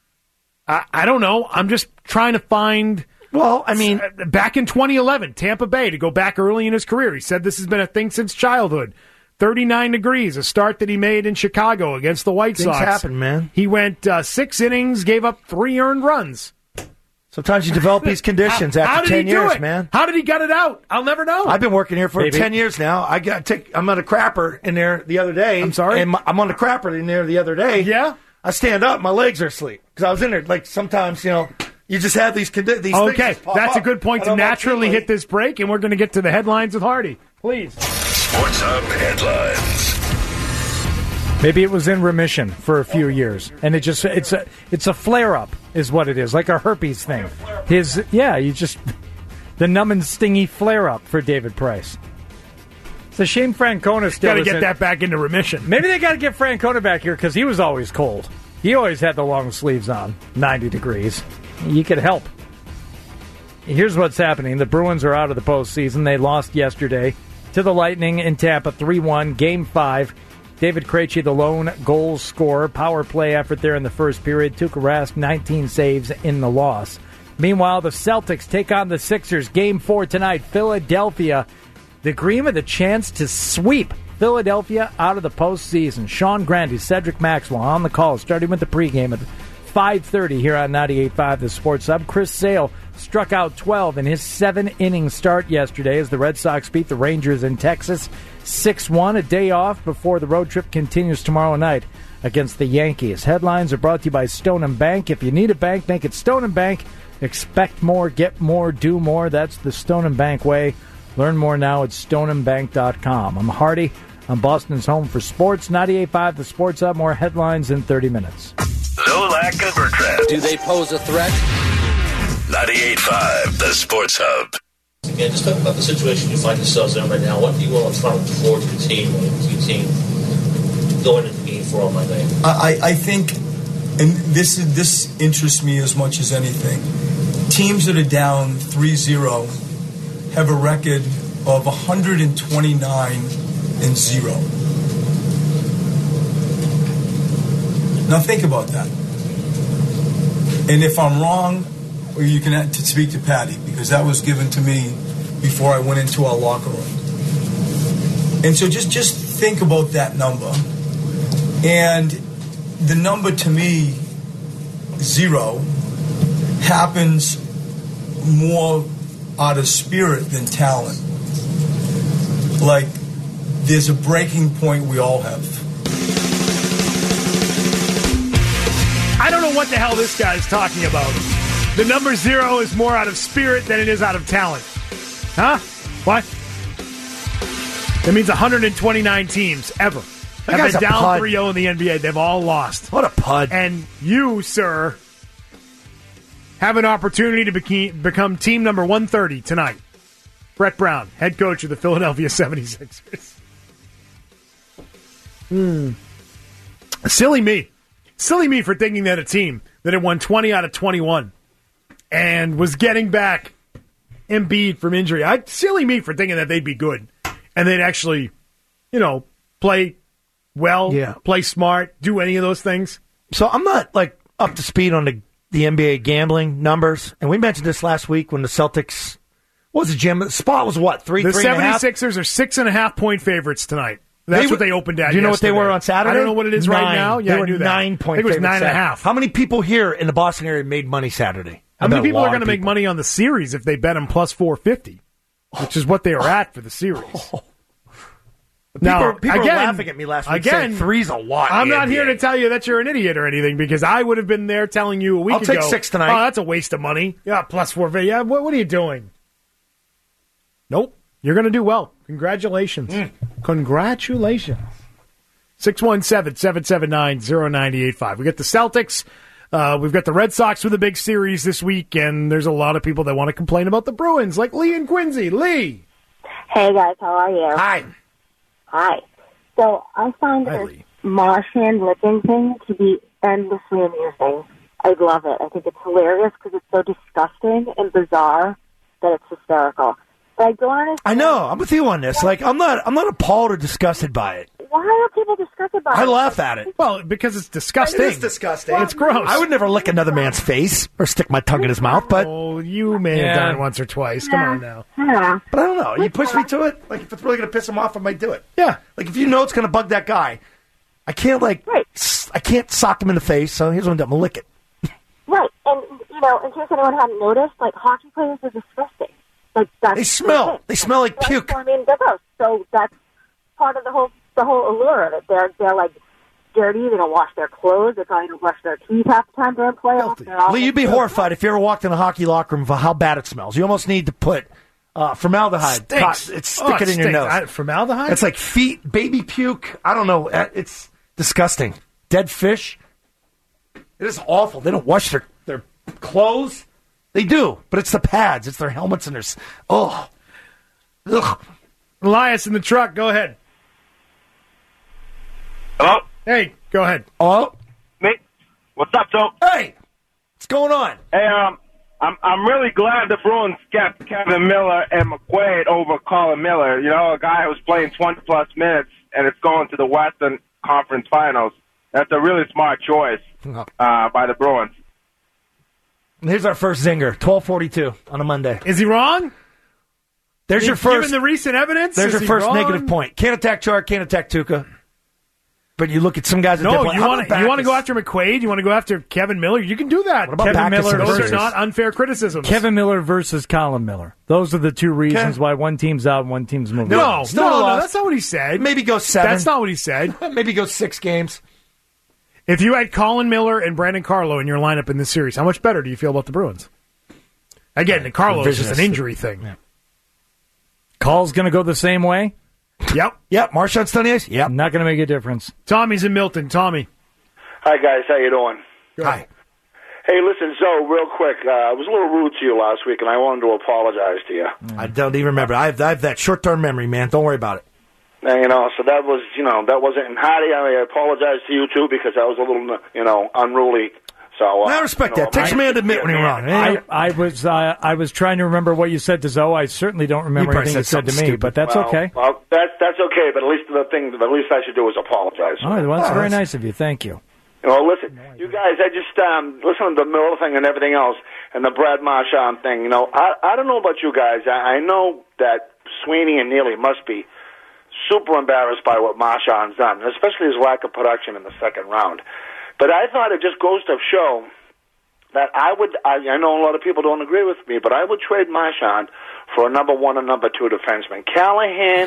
[SPEAKER 2] I don't know. I'm just trying to find...
[SPEAKER 3] Well, I mean...
[SPEAKER 2] Back in 2011, Tampa Bay, to go back early in his career, he said this has been a thing since childhood. 39 degrees, a start that he made in Chicago against the White
[SPEAKER 3] Things
[SPEAKER 2] Sox.
[SPEAKER 3] happen, man.
[SPEAKER 2] He went 6 innings, gave up 3 earned runs.
[SPEAKER 3] Sometimes you develop these conditions
[SPEAKER 2] How
[SPEAKER 3] after
[SPEAKER 2] did
[SPEAKER 3] 10
[SPEAKER 2] he do
[SPEAKER 3] years,
[SPEAKER 2] it?
[SPEAKER 3] man.
[SPEAKER 2] How did he gut it out? I'll never know.
[SPEAKER 3] I've been working here for
[SPEAKER 4] Maybe.
[SPEAKER 3] 10 years now. I'm at a crapper in there the other day.
[SPEAKER 2] I'm sorry?
[SPEAKER 3] And I'm on the crapper in there the other day.
[SPEAKER 2] Yeah?
[SPEAKER 3] I stand up, my legs are asleep. Because I was in there, like, sometimes, you just have these things.
[SPEAKER 2] Okay,
[SPEAKER 3] just pop
[SPEAKER 2] that's a
[SPEAKER 3] up.
[SPEAKER 2] good point
[SPEAKER 3] I
[SPEAKER 2] to
[SPEAKER 3] don't know
[SPEAKER 2] naturally
[SPEAKER 3] if
[SPEAKER 2] hit this break, and we're going to get to the headlines with Hardy. Please.
[SPEAKER 1] Sports Hub headlines.
[SPEAKER 4] Maybe it was in remission for a few years, and it's a flare up, is what it is, like a herpes thing. The numb and stingy flare up for David Price. It's a shame Francona still
[SPEAKER 2] Got to
[SPEAKER 4] isn't-
[SPEAKER 2] get that back into remission.
[SPEAKER 4] Maybe they got to get Francona back here because he was always cold. He always had the long sleeves on, 90 degrees. You could help. Here's what's happening. The Bruins are out of the postseason. They lost yesterday to the Lightning in Tampa 3-1, Game 5. David Krejci, the lone goal scorer, power play effort there in the first period. Tuukka Rask, 19 saves in the loss. Meanwhile, the Celtics take on the Sixers. Game 4 tonight, Philadelphia. The Dream of the chance to sweep Philadelphia out of the postseason. Sean Grandy, Cedric Maxwell on the call, starting with the pregame at 5:30 here on 98.5 The Sports Hub. Chris Sale struck out 12 in his 7-inning start yesterday as the Red Sox beat the Rangers in Texas 6-1. A day off before the road trip continues tomorrow night against the Yankees. Headlines are brought to you by Stone & Bank. If you need a bank, make it Stone & Bank. Expect more, get more, do more. That's the Stone & Bank way. Learn more now at stoneandbank.com. I'm Hardy. I'm Boston's home for sports. 98.5 The Sports Hub. More headlines in 30 minutes.
[SPEAKER 1] Zolak and Bertrand.
[SPEAKER 12] Do they pose a threat?
[SPEAKER 1] 98.5, the Sports Hub.
[SPEAKER 12] Again, just talk about the situation you find yourselves in right now. What do you want to try to look forward to your team going into the game for on Monday?
[SPEAKER 13] I think, and this interests me as much as anything, teams that are down 3-0 have a record of 129-0. Now think about that. And if I'm wrong, you can have to speak to Patty, because that was given to me before I went into our locker room. And so just think about that number. And the number to me, 0, happens more out of spirit than talent. Like, there's a breaking point we all have.
[SPEAKER 2] I don't know what the hell this guy's talking about. The number 0 is more out of spirit than it is out of talent. Huh? What? That means 129 teams ever have been down 3-0 in the NBA. They've all lost.
[SPEAKER 3] What a pud.
[SPEAKER 2] And you, sir, have an opportunity to become team number 130 tonight. Brett Brown, head coach of the Philadelphia 76ers. Silly me. Silly me for thinking that a team that had won 20 out of 21 and was getting back Embiid from injury. Silly me for thinking that they'd be good and they'd actually, play well, play smart, do any of those things.
[SPEAKER 3] So I'm not up to speed on the NBA gambling numbers, and we mentioned this last week when the Celtics. What was the Jim? The spot was what? 3,
[SPEAKER 2] the
[SPEAKER 3] 3.5?
[SPEAKER 2] 76ers are 6.5-point favorites tonight. That's what they opened at.
[SPEAKER 3] Do you know
[SPEAKER 2] yesterday.
[SPEAKER 3] what they were on Saturday?
[SPEAKER 2] I don't know what it is right now. Yeah,
[SPEAKER 3] they were
[SPEAKER 2] I knew that.
[SPEAKER 3] 9-point.
[SPEAKER 2] I think it was 9.5.
[SPEAKER 3] How many people here in the Boston area made money Saturday?
[SPEAKER 2] How many people are going to make money on the series if they bet them plus 450, which is what they were at for the series?
[SPEAKER 3] People were laughing at me last week saying 3's a lot.
[SPEAKER 2] I'm not here to tell you that you're an idiot or anything, because I would have been there telling you a week ago.
[SPEAKER 3] I'll take 6 tonight.
[SPEAKER 2] Oh, that's a waste of money. Yeah, plus 450. Yeah, what are you doing? Nope. You're going to do well. Congratulations. Congratulations. 617-779-0985. We got the Celtics. We've got the Red Sox with a big series this week, and there's a lot of people that want to complain about the Bruins, like Lee and Quincy. Lee.
[SPEAKER 14] Hey, guys. How are you?
[SPEAKER 3] Hi.
[SPEAKER 14] Hi. So I find this Marchand licking thing to be endlessly amusing. I love it. I think it's hilarious because it's so disgusting and bizarre that it's hysterical. But I don't understand.
[SPEAKER 3] I know. I'm with you on this. I'm not appalled or disgusted by it.
[SPEAKER 14] Why are people disgusted by it?
[SPEAKER 3] I laugh at it.
[SPEAKER 2] Well, because it's disgusting.
[SPEAKER 3] It is disgusting.
[SPEAKER 2] It's gross.
[SPEAKER 3] I would never lick another man's face or stick my tongue in his mouth, but...
[SPEAKER 2] Oh, you may have done it once or twice. Come on now.
[SPEAKER 14] Yeah.
[SPEAKER 3] But I don't know. You push me to it? If it's really going to piss him off, I might do it.
[SPEAKER 2] Yeah.
[SPEAKER 3] If you know it's going to bug that guy, I can't, I can't sock him in the face, so here's what I'm going to lick it.
[SPEAKER 14] Right. And, in case anyone hadn't noticed, hockey players are disgusting.
[SPEAKER 3] They smell. They smell like puke.
[SPEAKER 14] I mean, they're gross. So that's part of the whole allure of it. They're dirty. They don't wash their clothes. They probably don't brush their teeth half the time during playoffs.
[SPEAKER 3] Lee, you'd be horrified if you ever walked in a hockey locker room for how bad it smells. You almost need to put formaldehyde. Stick it in your nose.
[SPEAKER 2] Formaldehyde?
[SPEAKER 3] It's like feet, baby puke. I don't know. It's disgusting. Dead fish. It is awful. They don't wash their clothes. They do, but it's the pads. It's their helmets and their... Oh. Ugh.
[SPEAKER 2] Elias in the truck. Go ahead.
[SPEAKER 15] Hello?
[SPEAKER 2] Hey, go ahead.
[SPEAKER 3] Oh?
[SPEAKER 15] Me? What's up, Joe?
[SPEAKER 3] Hey! What's going on?
[SPEAKER 15] Hey, I'm really glad the Bruins kept Kevin Miller and McQuaid over Colin Miller. A guy who's playing 20-plus minutes, and it's going to the Western Conference Finals. That's a really smart choice by the Bruins.
[SPEAKER 3] Here's our first zinger, 12:42 on a Monday.
[SPEAKER 2] Is he wrong?
[SPEAKER 3] There's your first.
[SPEAKER 2] Given the recent evidence,
[SPEAKER 3] there's your first negative point. Can't attack Char, can't attack Tuca. But you look at some guys.
[SPEAKER 2] No, you want to go after McQuaid. You want to go after Kevin Miller. You can do that.
[SPEAKER 3] What about
[SPEAKER 4] Kevin Miller?
[SPEAKER 2] Those are not unfair criticisms.
[SPEAKER 4] Kevin Miller versus Colin Miller. Those are the two reasons why one team's out and one team's moving.
[SPEAKER 2] No, that's not what he said.
[SPEAKER 3] Maybe go 7.
[SPEAKER 2] That's not what he said.
[SPEAKER 3] Maybe go 6 games.
[SPEAKER 2] If you had Colin Miller and Brandon Carlo in your lineup in this series, how much better do you feel about the Bruins? Again, Carlo is just an injury thing.
[SPEAKER 4] Yeah. Call's going to go the same way?
[SPEAKER 2] Yep.
[SPEAKER 3] Marchand Stonier? Yep.
[SPEAKER 4] Not going to make a difference.
[SPEAKER 2] Tommy's in Milton. Tommy.
[SPEAKER 16] Hi, guys. How you doing?
[SPEAKER 2] Good.
[SPEAKER 3] Hi.
[SPEAKER 16] Hey, listen, Zoe, real quick. I was a little rude to you last week, and I wanted to apologize to you.
[SPEAKER 3] I don't even remember. I have that short-term memory, man. Don't worry about it.
[SPEAKER 16] And, so that was, that wasn't. And Hardy, I apologize to you too because I was a little, unruly. So
[SPEAKER 3] I respect that. Takes a man to admit when you're wrong.
[SPEAKER 4] I was trying to remember what you said to Zoe. I certainly don't remember anything you said to me, but that's okay.
[SPEAKER 16] Well, that's okay. But at least the least I should do is apologize.
[SPEAKER 4] Oh, well, that's very nice of you. Thank you.
[SPEAKER 16] Well, listen, you guys. I just listen to the Miller thing and everything else, and the Brad Marchand thing. I don't know about you guys. I know that Sweeney and Neely must be super embarrassed by what Marchand's done, especially his lack of production in the second round. But I thought it just goes to show that I know a lot of people don't agree with me, but I would trade Marchand for a number 1 and number 2 defenseman. Callahan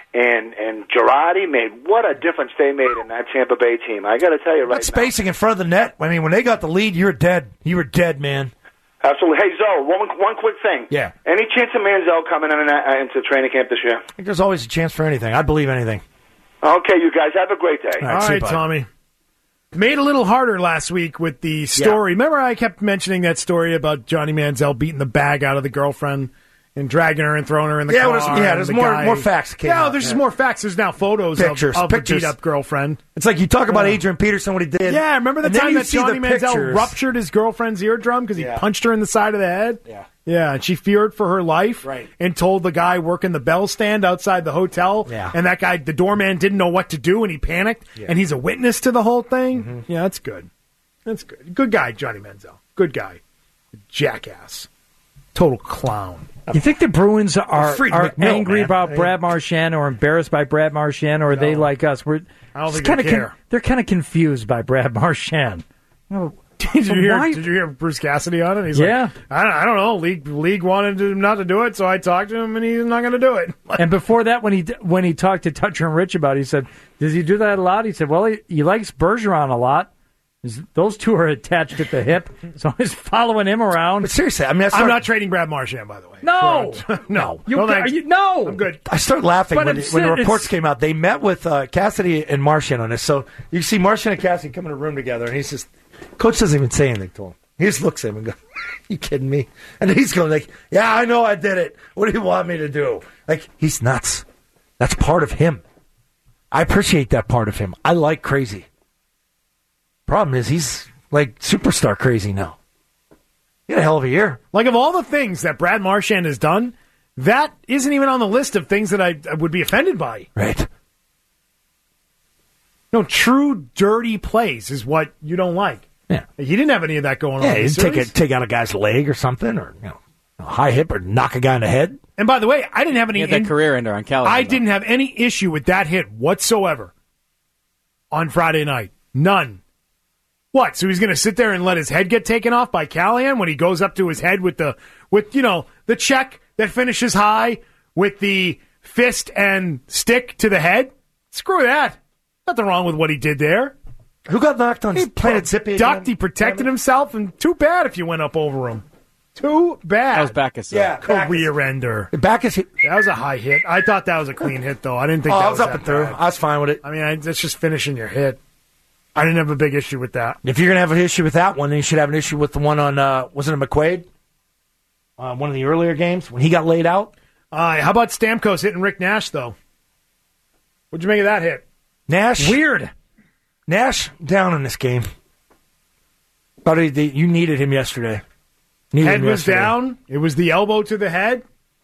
[SPEAKER 16] and Girardi what a difference they made in that Tampa Bay team. I got to tell you right now.
[SPEAKER 3] Spacing in front of the net. I mean, when they got the lead, you were dead. You were dead, man.
[SPEAKER 16] Absolutely. Hey, Zoe, one quick thing.
[SPEAKER 3] Yeah.
[SPEAKER 16] Any chance of Manziel coming into training camp this year?
[SPEAKER 3] I think there's always a chance for anything. I believe anything.
[SPEAKER 16] Okay, you guys, have a great day.
[SPEAKER 2] All right, Tommy. Made a little harder last week with the story. Yeah. Remember I kept mentioning that story about Johnny Manziel beating the bag out of the girlfriend and dragging her and throwing her in the car?
[SPEAKER 3] There's more facts.
[SPEAKER 2] There's just more facts. There's now photos of the beat-up girlfriend.
[SPEAKER 3] It's like you talk about Adrian Peterson, what he did.
[SPEAKER 2] Yeah, remember the time that Johnny Manziel ruptured his girlfriend's eardrum because he punched her in the side of the head? Yeah, and she feared for her life and told the guy working the bell stand outside the hotel. Yeah. And that guy, the doorman, didn't know what to do, and he panicked, and he's a witness to the whole thing. Mm-hmm. Yeah, that's good. That's good. Good guy, Johnny Manziel. Good guy. Jackass. Total clown.
[SPEAKER 4] You think the Bruins are angry about Brad Marchand or embarrassed by Brad Marchand, or are they like us? I don't think they care. They're kind of confused by Brad Marchand.
[SPEAKER 2] Did you hear Bruce Cassidy on it? He's like, I don't know. League wanted him not to do it, so I talked to him, and he's not going to do it.
[SPEAKER 4] And before that, when he talked to Toucher and Rich about it, he said, does he do that a lot? He said, well, he likes Bergeron a lot. Those two are attached at the hip, so he's following him around.
[SPEAKER 3] But seriously, I mean,
[SPEAKER 2] I'm not trading Brad Marchand, by the way.
[SPEAKER 4] No,
[SPEAKER 2] no,
[SPEAKER 4] no.
[SPEAKER 2] I'm good.
[SPEAKER 3] I started laughing when the reports came out. They met with Cassidy and Marchand on this. So you see Marchand and Cassidy come in a room together, and he's just Coach doesn't even say anything to him. He just looks at him and goes, "You kidding me?" And he's going like, "Yeah, I know I did it. What do you want me to do?" Like he's nuts. That's part of him. I appreciate that part of him. I like crazy. Problem is, he's like superstar crazy now. He had a hell of a year.
[SPEAKER 2] Like, of all the things that Brad Marchand has done, that isn't even on the list of things that I would be offended by.
[SPEAKER 3] Right.
[SPEAKER 2] No, true dirty plays is what you don't like.
[SPEAKER 3] Yeah.
[SPEAKER 2] He didn't have any of that going on.
[SPEAKER 3] Yeah, he'd take out a guy's leg or something, or a high hip, or knock a guy in the head.
[SPEAKER 2] And by the way, I didn't have any.
[SPEAKER 10] He had that career ender on Callahan.
[SPEAKER 2] I didn't have any issue with that hit whatsoever on Friday night. None. What? So he's going to sit there and let his head get taken off by Callahan when he goes up to his head with the check that finishes high with the fist and stick to the head? Screw that. Nothing wrong with what he did there.
[SPEAKER 3] Who got knocked on? He planted zippy.
[SPEAKER 2] Ducked. He protected himself, and too bad if you went up over him. Too bad.
[SPEAKER 10] That was Backus.
[SPEAKER 2] Yeah, career ender.
[SPEAKER 3] Backus.
[SPEAKER 2] That was a high hit. I thought that was a clean hit, though. I didn't think that was
[SPEAKER 3] up and through. I was fine with it.
[SPEAKER 2] I mean, that's just finishing your hit. I didn't have a big issue with that.
[SPEAKER 3] If you're going to have an issue with that one, then you should have an issue with the one on, wasn't it McQuaid? One of the earlier games when he got laid out?
[SPEAKER 2] How about Stamkos hitting Rick Nash, though? What'd you make of that hit?
[SPEAKER 3] Nash?
[SPEAKER 4] Weird.
[SPEAKER 3] Nash down in this game. Buddy, you needed him yesterday.
[SPEAKER 2] Head was down. It was the elbow to the head.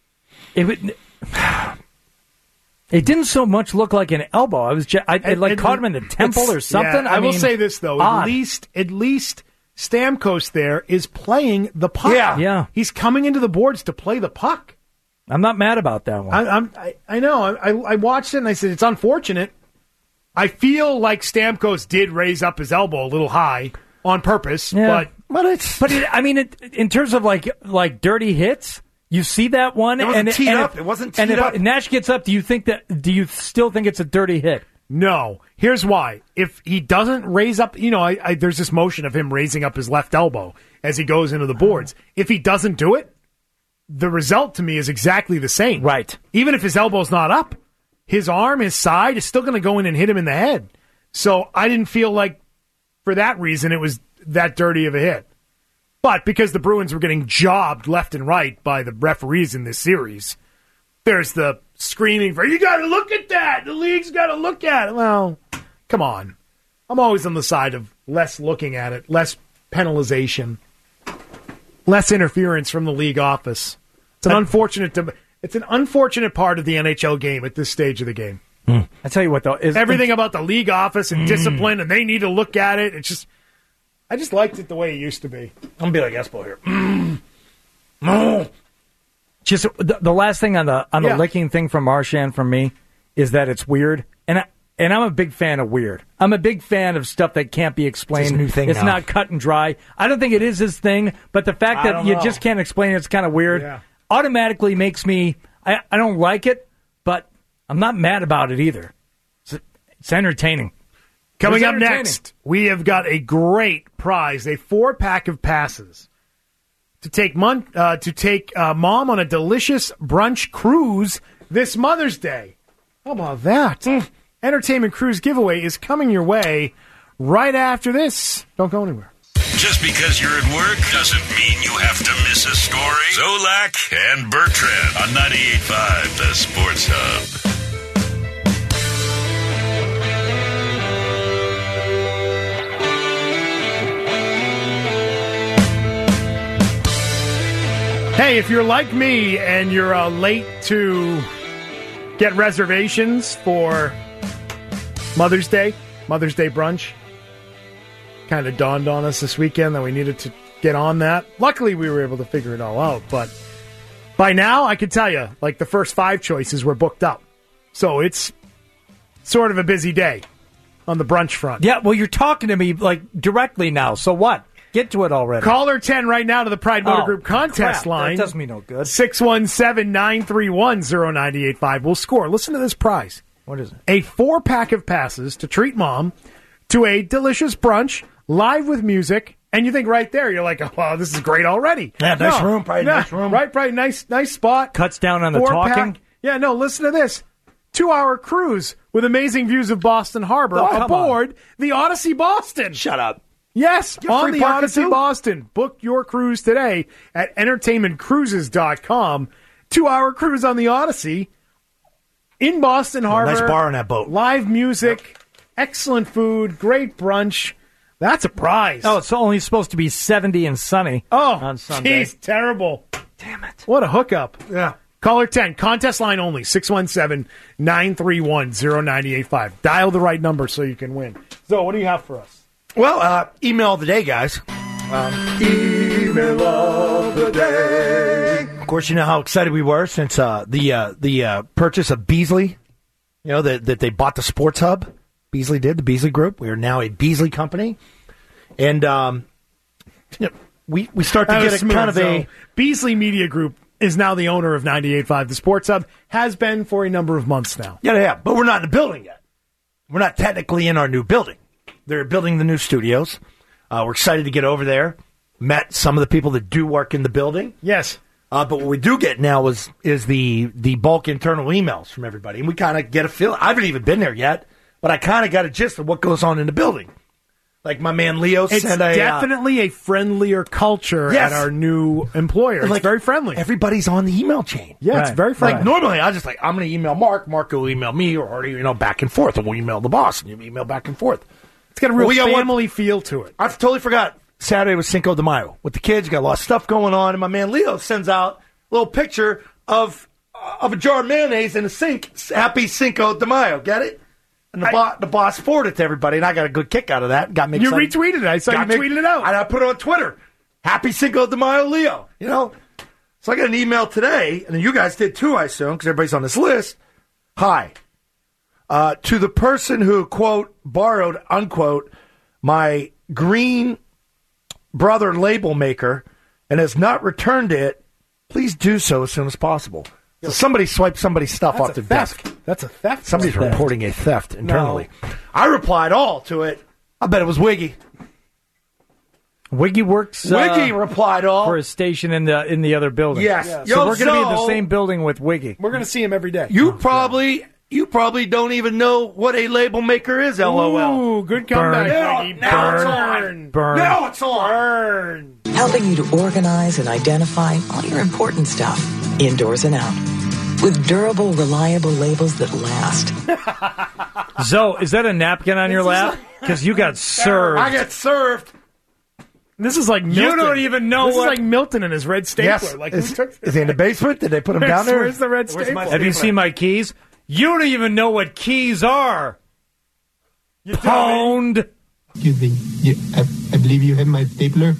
[SPEAKER 4] It didn't so much look like an elbow. It caught him in the temple or something.
[SPEAKER 2] Yeah, I will say this though: at least Stamkos there is playing the puck.
[SPEAKER 4] Yeah.
[SPEAKER 2] He's coming into the boards to play the puck.
[SPEAKER 4] I'm not mad about that one.
[SPEAKER 2] I know. I watched it and I said it's unfortunate. I feel like Stamkos did raise up his elbow a little high on purpose, but
[SPEAKER 4] in terms of like dirty hits. You see that one,
[SPEAKER 3] it wasn't teed up. It wasn't teed up.
[SPEAKER 4] If Nash gets up, do you still think it's a dirty hit?
[SPEAKER 2] No. Here's why. If he doesn't raise up, there's this motion of him raising up his left elbow as he goes into the boards. If he doesn't do it, the result to me is exactly the same.
[SPEAKER 4] Right.
[SPEAKER 2] Even if his elbow's not up, his arm, his side is still going to go in and hit him in the head. So I didn't feel like, for that reason, it was that dirty of a hit. But because the Bruins were getting jobbed left and right by the referees in this series, there's the screaming for, you got to look at that. The league's got to look at it. Well, come on. I'm always on the side of less looking at it, less penalization, less interference from the league office. It's an unfortunate part of the NHL game at this stage of the game.
[SPEAKER 4] I tell you what, though,
[SPEAKER 2] everything about the league office and discipline, and they need to look at it. It's just, I just liked it the way it used to be.
[SPEAKER 3] I'm gonna be like Espo here.
[SPEAKER 4] Just the last thing on the licking thing from Marchand from me is that it's weird, and I'm a big fan of weird. I'm a big fan of stuff that can't be explained.
[SPEAKER 3] It's a new thing
[SPEAKER 4] It's
[SPEAKER 3] now.
[SPEAKER 4] not cut and dry. I don't think it is his thing, but the fact that you just can't explain it's kind of weird automatically makes me. I don't like it, but I'm not mad about it either. It's entertaining.
[SPEAKER 2] Coming up next, we have got a great prize, a 4-pack of passes to take mom on a delicious brunch cruise this Mother's Day. How about that? Entertainment Cruise giveaway is coming your way right after this. Don't go anywhere.
[SPEAKER 1] Just because you're at work doesn't mean you have to miss a story. Zolak and Bertrand on 98.5 The Sports Hub.
[SPEAKER 2] Hey, if you're like me and you're late to get reservations for Mother's Day brunch, kind of dawned on us this weekend that we needed to get on that. Luckily, we were able to figure it all out, but by now, I could tell you, like the first 5 choices were booked up. So it's sort of a busy day on the brunch front.
[SPEAKER 4] Yeah, well, you're talking to me like directly now, so what? Get to it already.
[SPEAKER 2] Caller 10 right now to the Pride Motor Group contest line.
[SPEAKER 4] That does me no good.
[SPEAKER 2] 617-931-0985. We'll score. Listen to this prize.
[SPEAKER 4] What is it?
[SPEAKER 2] A 4-pack of passes to treat mom to a delicious brunch, live with music. And you think right there, you're like, oh, this is great already.
[SPEAKER 3] Yeah, nice room. Probably nice room.
[SPEAKER 2] Right, nice spot.
[SPEAKER 4] Cuts down on the
[SPEAKER 2] 4-pack.
[SPEAKER 4] talking.
[SPEAKER 2] Yeah, no, listen to this. 2-hour cruise with amazing views of Boston Harbor aboard the Odyssey Boston.
[SPEAKER 3] Shut up.
[SPEAKER 2] Yes, on the Odyssey
[SPEAKER 3] too?
[SPEAKER 2] Boston. Book your cruise today at entertainmentcruises.com. 2-hour cruise on the Odyssey in Boston Harbor.
[SPEAKER 3] Nice bar on that boat.
[SPEAKER 2] Live music, excellent food, great brunch. That's a prize.
[SPEAKER 4] Oh, it's only supposed to be 70 and sunny on Sunday.
[SPEAKER 2] Jeez, terrible.
[SPEAKER 4] Damn it.
[SPEAKER 2] What a hookup.
[SPEAKER 3] Yeah.
[SPEAKER 2] Caller 10, contest line only, 617-931-0985. Dial the right number so you can win. So, what do you have for us?
[SPEAKER 3] Well, email of the day, guys.
[SPEAKER 2] Email of the day.
[SPEAKER 3] Of course, you know how excited we were since the purchase of Beasley. You know, that they bought the Sports Hub. Beasley did, the Beasley Group. We are now a Beasley company. And we start to get a kind of a...
[SPEAKER 2] Beasley Media Group is now the owner of 98.5. The Sports Hub has been for a number of months now.
[SPEAKER 3] Yeah, but we're not in the building yet. We're not technically in our new building. They're building the new studios. We're excited to get over there. Met some of the people that do work in the building.
[SPEAKER 2] Yes.
[SPEAKER 3] But what we do get now is the bulk internal emails from everybody. And we kind of get a feel. I haven't even been there yet, but I kind of got a gist of what goes on in the building. Like my man Leo
[SPEAKER 2] it's
[SPEAKER 3] sent
[SPEAKER 2] definitely a friendlier culture at our new employer. It's
[SPEAKER 3] like,
[SPEAKER 2] very friendly.
[SPEAKER 3] Everybody's on the email chain.
[SPEAKER 2] Yeah, it's very friendly.
[SPEAKER 3] Like normally, I'm going to email Mark. Mark will email me, or back and forth. And we'll email the boss, and you email back and forth.
[SPEAKER 2] It's got a real family feel to it.
[SPEAKER 3] I totally forgot. Saturday was Cinco de Mayo with the kids. Got a lot of stuff going on, and my man Leo sends out a little picture of a jar of mayonnaise in a sink. Happy Cinco de Mayo. Get it? And the boss forwarded it to everybody, and I got a good kick out of that. Got me excited.
[SPEAKER 2] You retweeted it. I saw you tweeted it out.
[SPEAKER 3] And I put it on Twitter. Happy Cinco de Mayo, Leo. You know? So I got an email today, and then you guys did too, I assume, because everybody's on this list. Hi. To the person who, quote, borrowed, unquote, my green brother label maker and has not returned it, please do so as soon as possible. So somebody swiped somebody's stuff off their desk.
[SPEAKER 2] That's a theft.
[SPEAKER 3] Somebody's reporting a theft internally. No. I replied all to it. I bet it was Wiggy.
[SPEAKER 4] Wiggy works.
[SPEAKER 3] Wiggy replied all
[SPEAKER 4] for his station in the other building.
[SPEAKER 3] Yes.
[SPEAKER 4] So we're going to be in the same building with Wiggy.
[SPEAKER 2] We're going to see him every day.
[SPEAKER 3] You probably You probably don't even know what a label maker is, LOL.
[SPEAKER 2] Ooh, good comeback, Shaggy.
[SPEAKER 3] Now it's on.
[SPEAKER 4] Burn.
[SPEAKER 3] Now it's on.
[SPEAKER 2] Burn.
[SPEAKER 17] Helping you to organize and identify all your important stuff, indoors and out. With durable, reliable labels that last.
[SPEAKER 4] Zoe, is that a napkin on your lap? Because you got served.
[SPEAKER 3] I got served.
[SPEAKER 2] This is like Milton.
[SPEAKER 4] You don't even know
[SPEAKER 2] this
[SPEAKER 4] what...
[SPEAKER 2] is like Milton and his red stapler.
[SPEAKER 3] Yes.
[SPEAKER 2] Like,
[SPEAKER 3] Is he in the basement? Did they put him down there?
[SPEAKER 2] Where's the red stapler?
[SPEAKER 4] Have you seen my keys? You don't even know what keys are. Pwned.
[SPEAKER 18] Excuse me. I believe you have my stapler.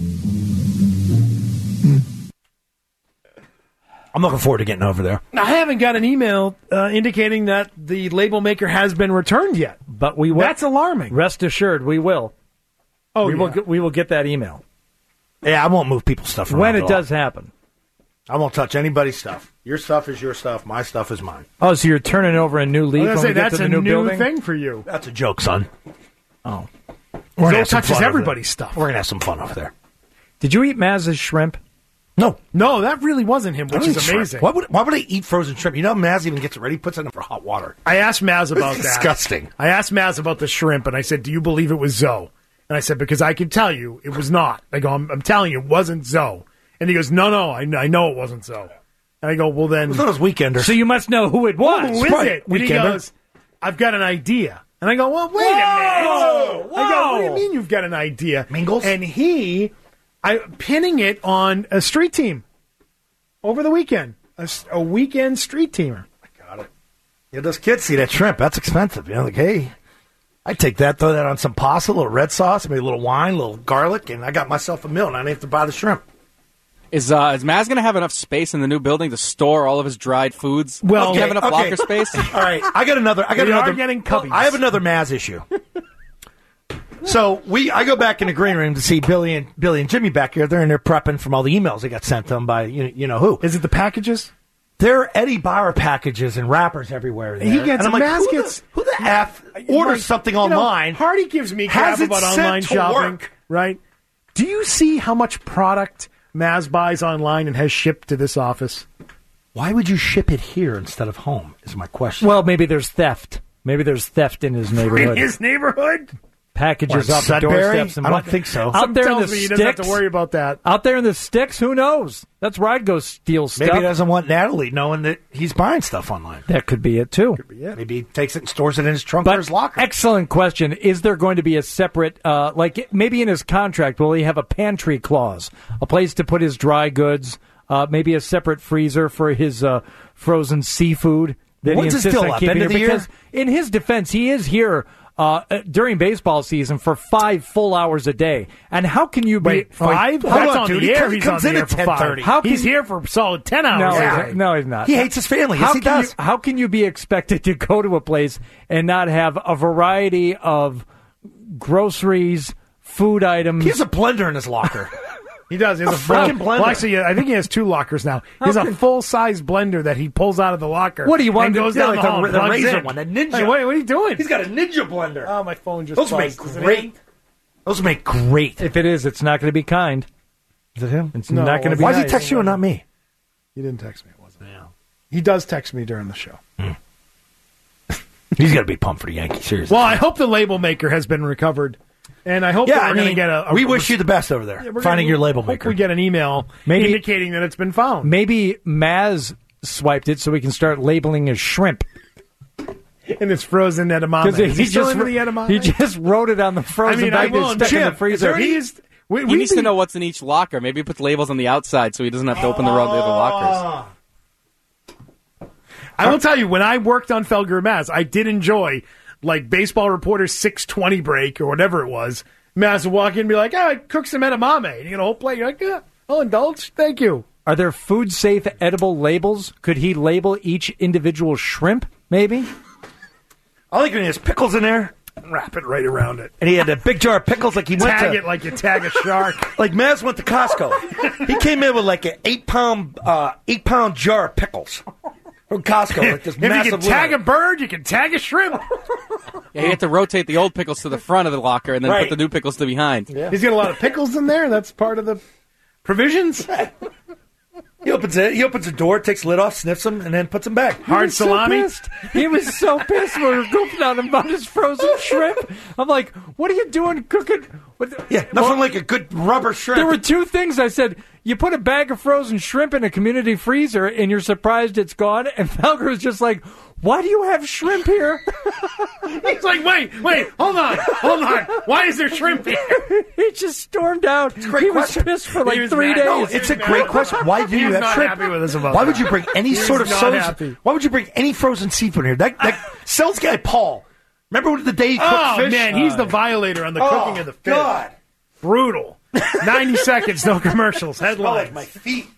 [SPEAKER 3] I'm looking forward to getting over there.
[SPEAKER 2] I haven't got an email indicating that the label maker has been returned yet.
[SPEAKER 4] But we will.
[SPEAKER 2] That's alarming.
[SPEAKER 4] Rest assured, we will.
[SPEAKER 2] Oh,
[SPEAKER 4] we will get that email.
[SPEAKER 3] Yeah, I won't move people's stuff around
[SPEAKER 4] When
[SPEAKER 3] at
[SPEAKER 4] it
[SPEAKER 3] all.
[SPEAKER 4] does happen.
[SPEAKER 3] I won't touch anybody's stuff. Your stuff is your stuff. My stuff is mine.
[SPEAKER 4] Oh, so you're turning over a new leaf when we get
[SPEAKER 2] that's
[SPEAKER 4] to the
[SPEAKER 2] a
[SPEAKER 4] new
[SPEAKER 2] new
[SPEAKER 4] building?
[SPEAKER 2] thing for you.
[SPEAKER 3] That's a joke, son.
[SPEAKER 4] Oh.
[SPEAKER 2] Zoe touches everybody's stuff.
[SPEAKER 3] We're going to have some fun over there.
[SPEAKER 4] Did you eat Maz's shrimp?
[SPEAKER 2] No, that really wasn't him, which is amazing.
[SPEAKER 3] Why would I eat frozen shrimp? You know, Maz even gets it ready, puts it in for hot water.
[SPEAKER 2] I asked Maz about that.
[SPEAKER 3] Disgusting.
[SPEAKER 2] I asked Maz about the shrimp, and I said, do you believe it was Zoe? And I said, because I can tell you it was not. I go, I'm telling you, it wasn't Zoe. And he goes, no, I know it wasn't Zoe. And I go, well then...
[SPEAKER 3] I thought it was Weekender.
[SPEAKER 4] So you must know who it was.
[SPEAKER 2] Who is it? And he goes, I've got an idea. And I go, well, wait a minute. I go, what do you mean you've got an idea?
[SPEAKER 3] Mingles?
[SPEAKER 2] And pinning it on a street team over the weekend. A weekend street teamer.
[SPEAKER 3] Got it. Yeah, those kids see that shrimp. That's expensive. You know, like, hey, I take that, throw that on some pasta, a little red sauce, maybe a little wine, a little garlic, and I got myself a meal, and I didn't have to buy the shrimp.
[SPEAKER 10] Is Maz going to have enough space in the new building to store all of his dried foods?
[SPEAKER 2] Well,
[SPEAKER 10] do you have enough locker space?
[SPEAKER 3] All right, I got another.
[SPEAKER 2] We are getting cubbies.
[SPEAKER 3] I have another Maz issue. So I go back in the green room to see Billy and Jimmy back here. They're in there prepping from all the emails that got sent to them by you know who.
[SPEAKER 2] Is it the packages?
[SPEAKER 3] There are Eddie Bauer packages and wrappers everywhere. There.
[SPEAKER 2] He gets
[SPEAKER 3] and I'm like,
[SPEAKER 2] Maz
[SPEAKER 3] who the F orders something online?
[SPEAKER 2] Hardy gives me crap about online shopping. Right? Do you see how much product Maz buys online and has shipped to this office?
[SPEAKER 3] Why would you ship it here instead of home, is my question.
[SPEAKER 4] Well, maybe there's theft. Maybe there's theft in his neighborhood.
[SPEAKER 2] In his neighborhood?
[SPEAKER 4] Packages
[SPEAKER 3] What,
[SPEAKER 4] off the
[SPEAKER 3] Sudbury?
[SPEAKER 4] doorsteps. And
[SPEAKER 3] I don't
[SPEAKER 4] what-
[SPEAKER 3] think so.
[SPEAKER 4] Out there in the
[SPEAKER 2] tells me he
[SPEAKER 4] sticks.
[SPEAKER 2] doesn't have to worry about that.
[SPEAKER 4] Out there in the sticks, who knows? That's where I'd go steal stuff.
[SPEAKER 3] Maybe he doesn't want Natalie knowing that he's buying stuff online.
[SPEAKER 4] That could be it, too.
[SPEAKER 3] Maybe he takes it and stores it in his trunk or his locker.
[SPEAKER 4] Excellent question. Is there going to be a separate, like maybe in his contract, will he have a pantry clause, a place to put his dry goods, maybe a separate freezer for his frozen seafood that
[SPEAKER 3] When's
[SPEAKER 4] he
[SPEAKER 3] it
[SPEAKER 4] insists
[SPEAKER 3] still
[SPEAKER 4] on
[SPEAKER 3] up?
[SPEAKER 4] keeping
[SPEAKER 3] End of
[SPEAKER 4] here?
[SPEAKER 3] the year?
[SPEAKER 4] Because in his defense, he is here during baseball season for 5 full hours a day. And how can you be...
[SPEAKER 2] Wait, 5?
[SPEAKER 3] Hold
[SPEAKER 2] That's
[SPEAKER 3] on,
[SPEAKER 2] on
[SPEAKER 3] dude.
[SPEAKER 2] the
[SPEAKER 3] He
[SPEAKER 2] air.
[SPEAKER 3] comes-
[SPEAKER 2] He's
[SPEAKER 3] comes
[SPEAKER 2] on
[SPEAKER 3] in
[SPEAKER 2] the air
[SPEAKER 3] at
[SPEAKER 2] for
[SPEAKER 3] 10:30.
[SPEAKER 2] 5.
[SPEAKER 4] How can
[SPEAKER 2] He's
[SPEAKER 4] you-
[SPEAKER 2] here for solid 10 hours.
[SPEAKER 4] No, he's not.
[SPEAKER 3] He hates his family. Yes, he does.
[SPEAKER 4] How can you be expected to go to a place and not have a variety of groceries, food items?
[SPEAKER 3] He has a blender in his locker.
[SPEAKER 2] He does. He has a
[SPEAKER 3] freaking blender.
[SPEAKER 2] Well, actually, I think he has 2 lockers now. He has a full-size blender that he pulls out of the locker.
[SPEAKER 4] What do you want
[SPEAKER 2] And
[SPEAKER 4] to
[SPEAKER 2] goes
[SPEAKER 4] do?
[SPEAKER 2] down
[SPEAKER 3] Like
[SPEAKER 2] the hall and
[SPEAKER 3] the
[SPEAKER 2] plugs
[SPEAKER 3] razor
[SPEAKER 2] in.
[SPEAKER 3] one, the ninja.
[SPEAKER 2] Hey, wait, what are you doing?
[SPEAKER 3] He's got a ninja blender.
[SPEAKER 2] Oh, my phone just
[SPEAKER 3] Those make
[SPEAKER 2] buzzed. Is it
[SPEAKER 3] great.
[SPEAKER 2] him?
[SPEAKER 3] Those make great.
[SPEAKER 4] If it is, it's not going to be kind.
[SPEAKER 3] Is it him?
[SPEAKER 4] It's
[SPEAKER 2] No,
[SPEAKER 4] not going to be
[SPEAKER 3] Why does he
[SPEAKER 4] nice.
[SPEAKER 3] text you and not me?
[SPEAKER 2] He didn't text me. It wasn't. Yeah. He does text me during the show.
[SPEAKER 3] He's got to be pumped for the Yankees. Seriously.
[SPEAKER 2] Well, I hope the label maker has been recovered. And I hope that we're going to get a...
[SPEAKER 3] we wish you the best over there.
[SPEAKER 2] we're
[SPEAKER 3] Finding
[SPEAKER 2] gonna-
[SPEAKER 3] your label
[SPEAKER 2] hope
[SPEAKER 3] maker.
[SPEAKER 2] we get an email indicating that it's been found.
[SPEAKER 4] Maybe Maz swiped it so we can start labeling his shrimp.
[SPEAKER 2] And it's frozen edamame. Is he still into the edamame?
[SPEAKER 4] He just wrote it on the frozen bag that's stuck in the freezer.
[SPEAKER 10] He needs to know what's in each locker. Maybe he puts labels on the outside so he doesn't have to open the other lockers.
[SPEAKER 2] I will tell you, when I worked on Felger Maz, I did enjoy, like, Baseball Reporter's 6:20 break or whatever it was. Maz would walk in and be like, I cooked some edamame. And you get a whole plate. You're like, yeah, I'll indulge. Thank you.
[SPEAKER 4] Are there food-safe edible labels? Could he label each individual shrimp, maybe?
[SPEAKER 3] I like when he has pickles in there.
[SPEAKER 2] Wrap it right around it.
[SPEAKER 3] And he had a big jar of pickles like he went
[SPEAKER 2] Tag
[SPEAKER 3] to...
[SPEAKER 2] it like you tag a shark.
[SPEAKER 3] Like Maz went to Costco. He came in with like an 8-pound jar of pickles from Costco. Like this
[SPEAKER 2] If you
[SPEAKER 3] massive
[SPEAKER 2] can tag a
[SPEAKER 3] limit.
[SPEAKER 2] bird, you can tag a shrimp.
[SPEAKER 10] Yeah, he had to rotate the old pickles to the front of the locker and then
[SPEAKER 2] Right.
[SPEAKER 10] put the new pickles to behind.
[SPEAKER 2] He's got a lot of pickles in there. That's part of the provisions.
[SPEAKER 3] He opens the door, takes the lid off, sniffs them, and then puts them back.
[SPEAKER 2] Hard salami.
[SPEAKER 4] He was so pissed when we were goofing on him about his frozen shrimp. I'm like, what are you doing cooking?
[SPEAKER 3] Nothing like a good rubber shrimp.
[SPEAKER 4] There were two things I said. You put a bag of frozen shrimp in a community freezer, and you're surprised it's gone. And Felger was just like, why do you have shrimp here?
[SPEAKER 2] He's like, wait, hold on. Why is there shrimp here?
[SPEAKER 4] He just stormed out.
[SPEAKER 3] It's a great
[SPEAKER 4] he
[SPEAKER 3] question.
[SPEAKER 4] was pissed for like 3
[SPEAKER 3] mad.
[SPEAKER 4] days.
[SPEAKER 3] No, it's a great question. Why do you have shrimp?
[SPEAKER 2] Happy with us about
[SPEAKER 3] Why
[SPEAKER 2] that.
[SPEAKER 3] would you bring any sort of frozen? Why would you bring any frozen seafood here? That sales guy Paul. Remember the day he cooked fish?
[SPEAKER 2] Oh man, he's the violator on the cooking of the fish.
[SPEAKER 3] God.
[SPEAKER 2] Brutal. 90 seconds, no commercials.
[SPEAKER 3] Smell
[SPEAKER 2] Headlines.
[SPEAKER 3] like my feet.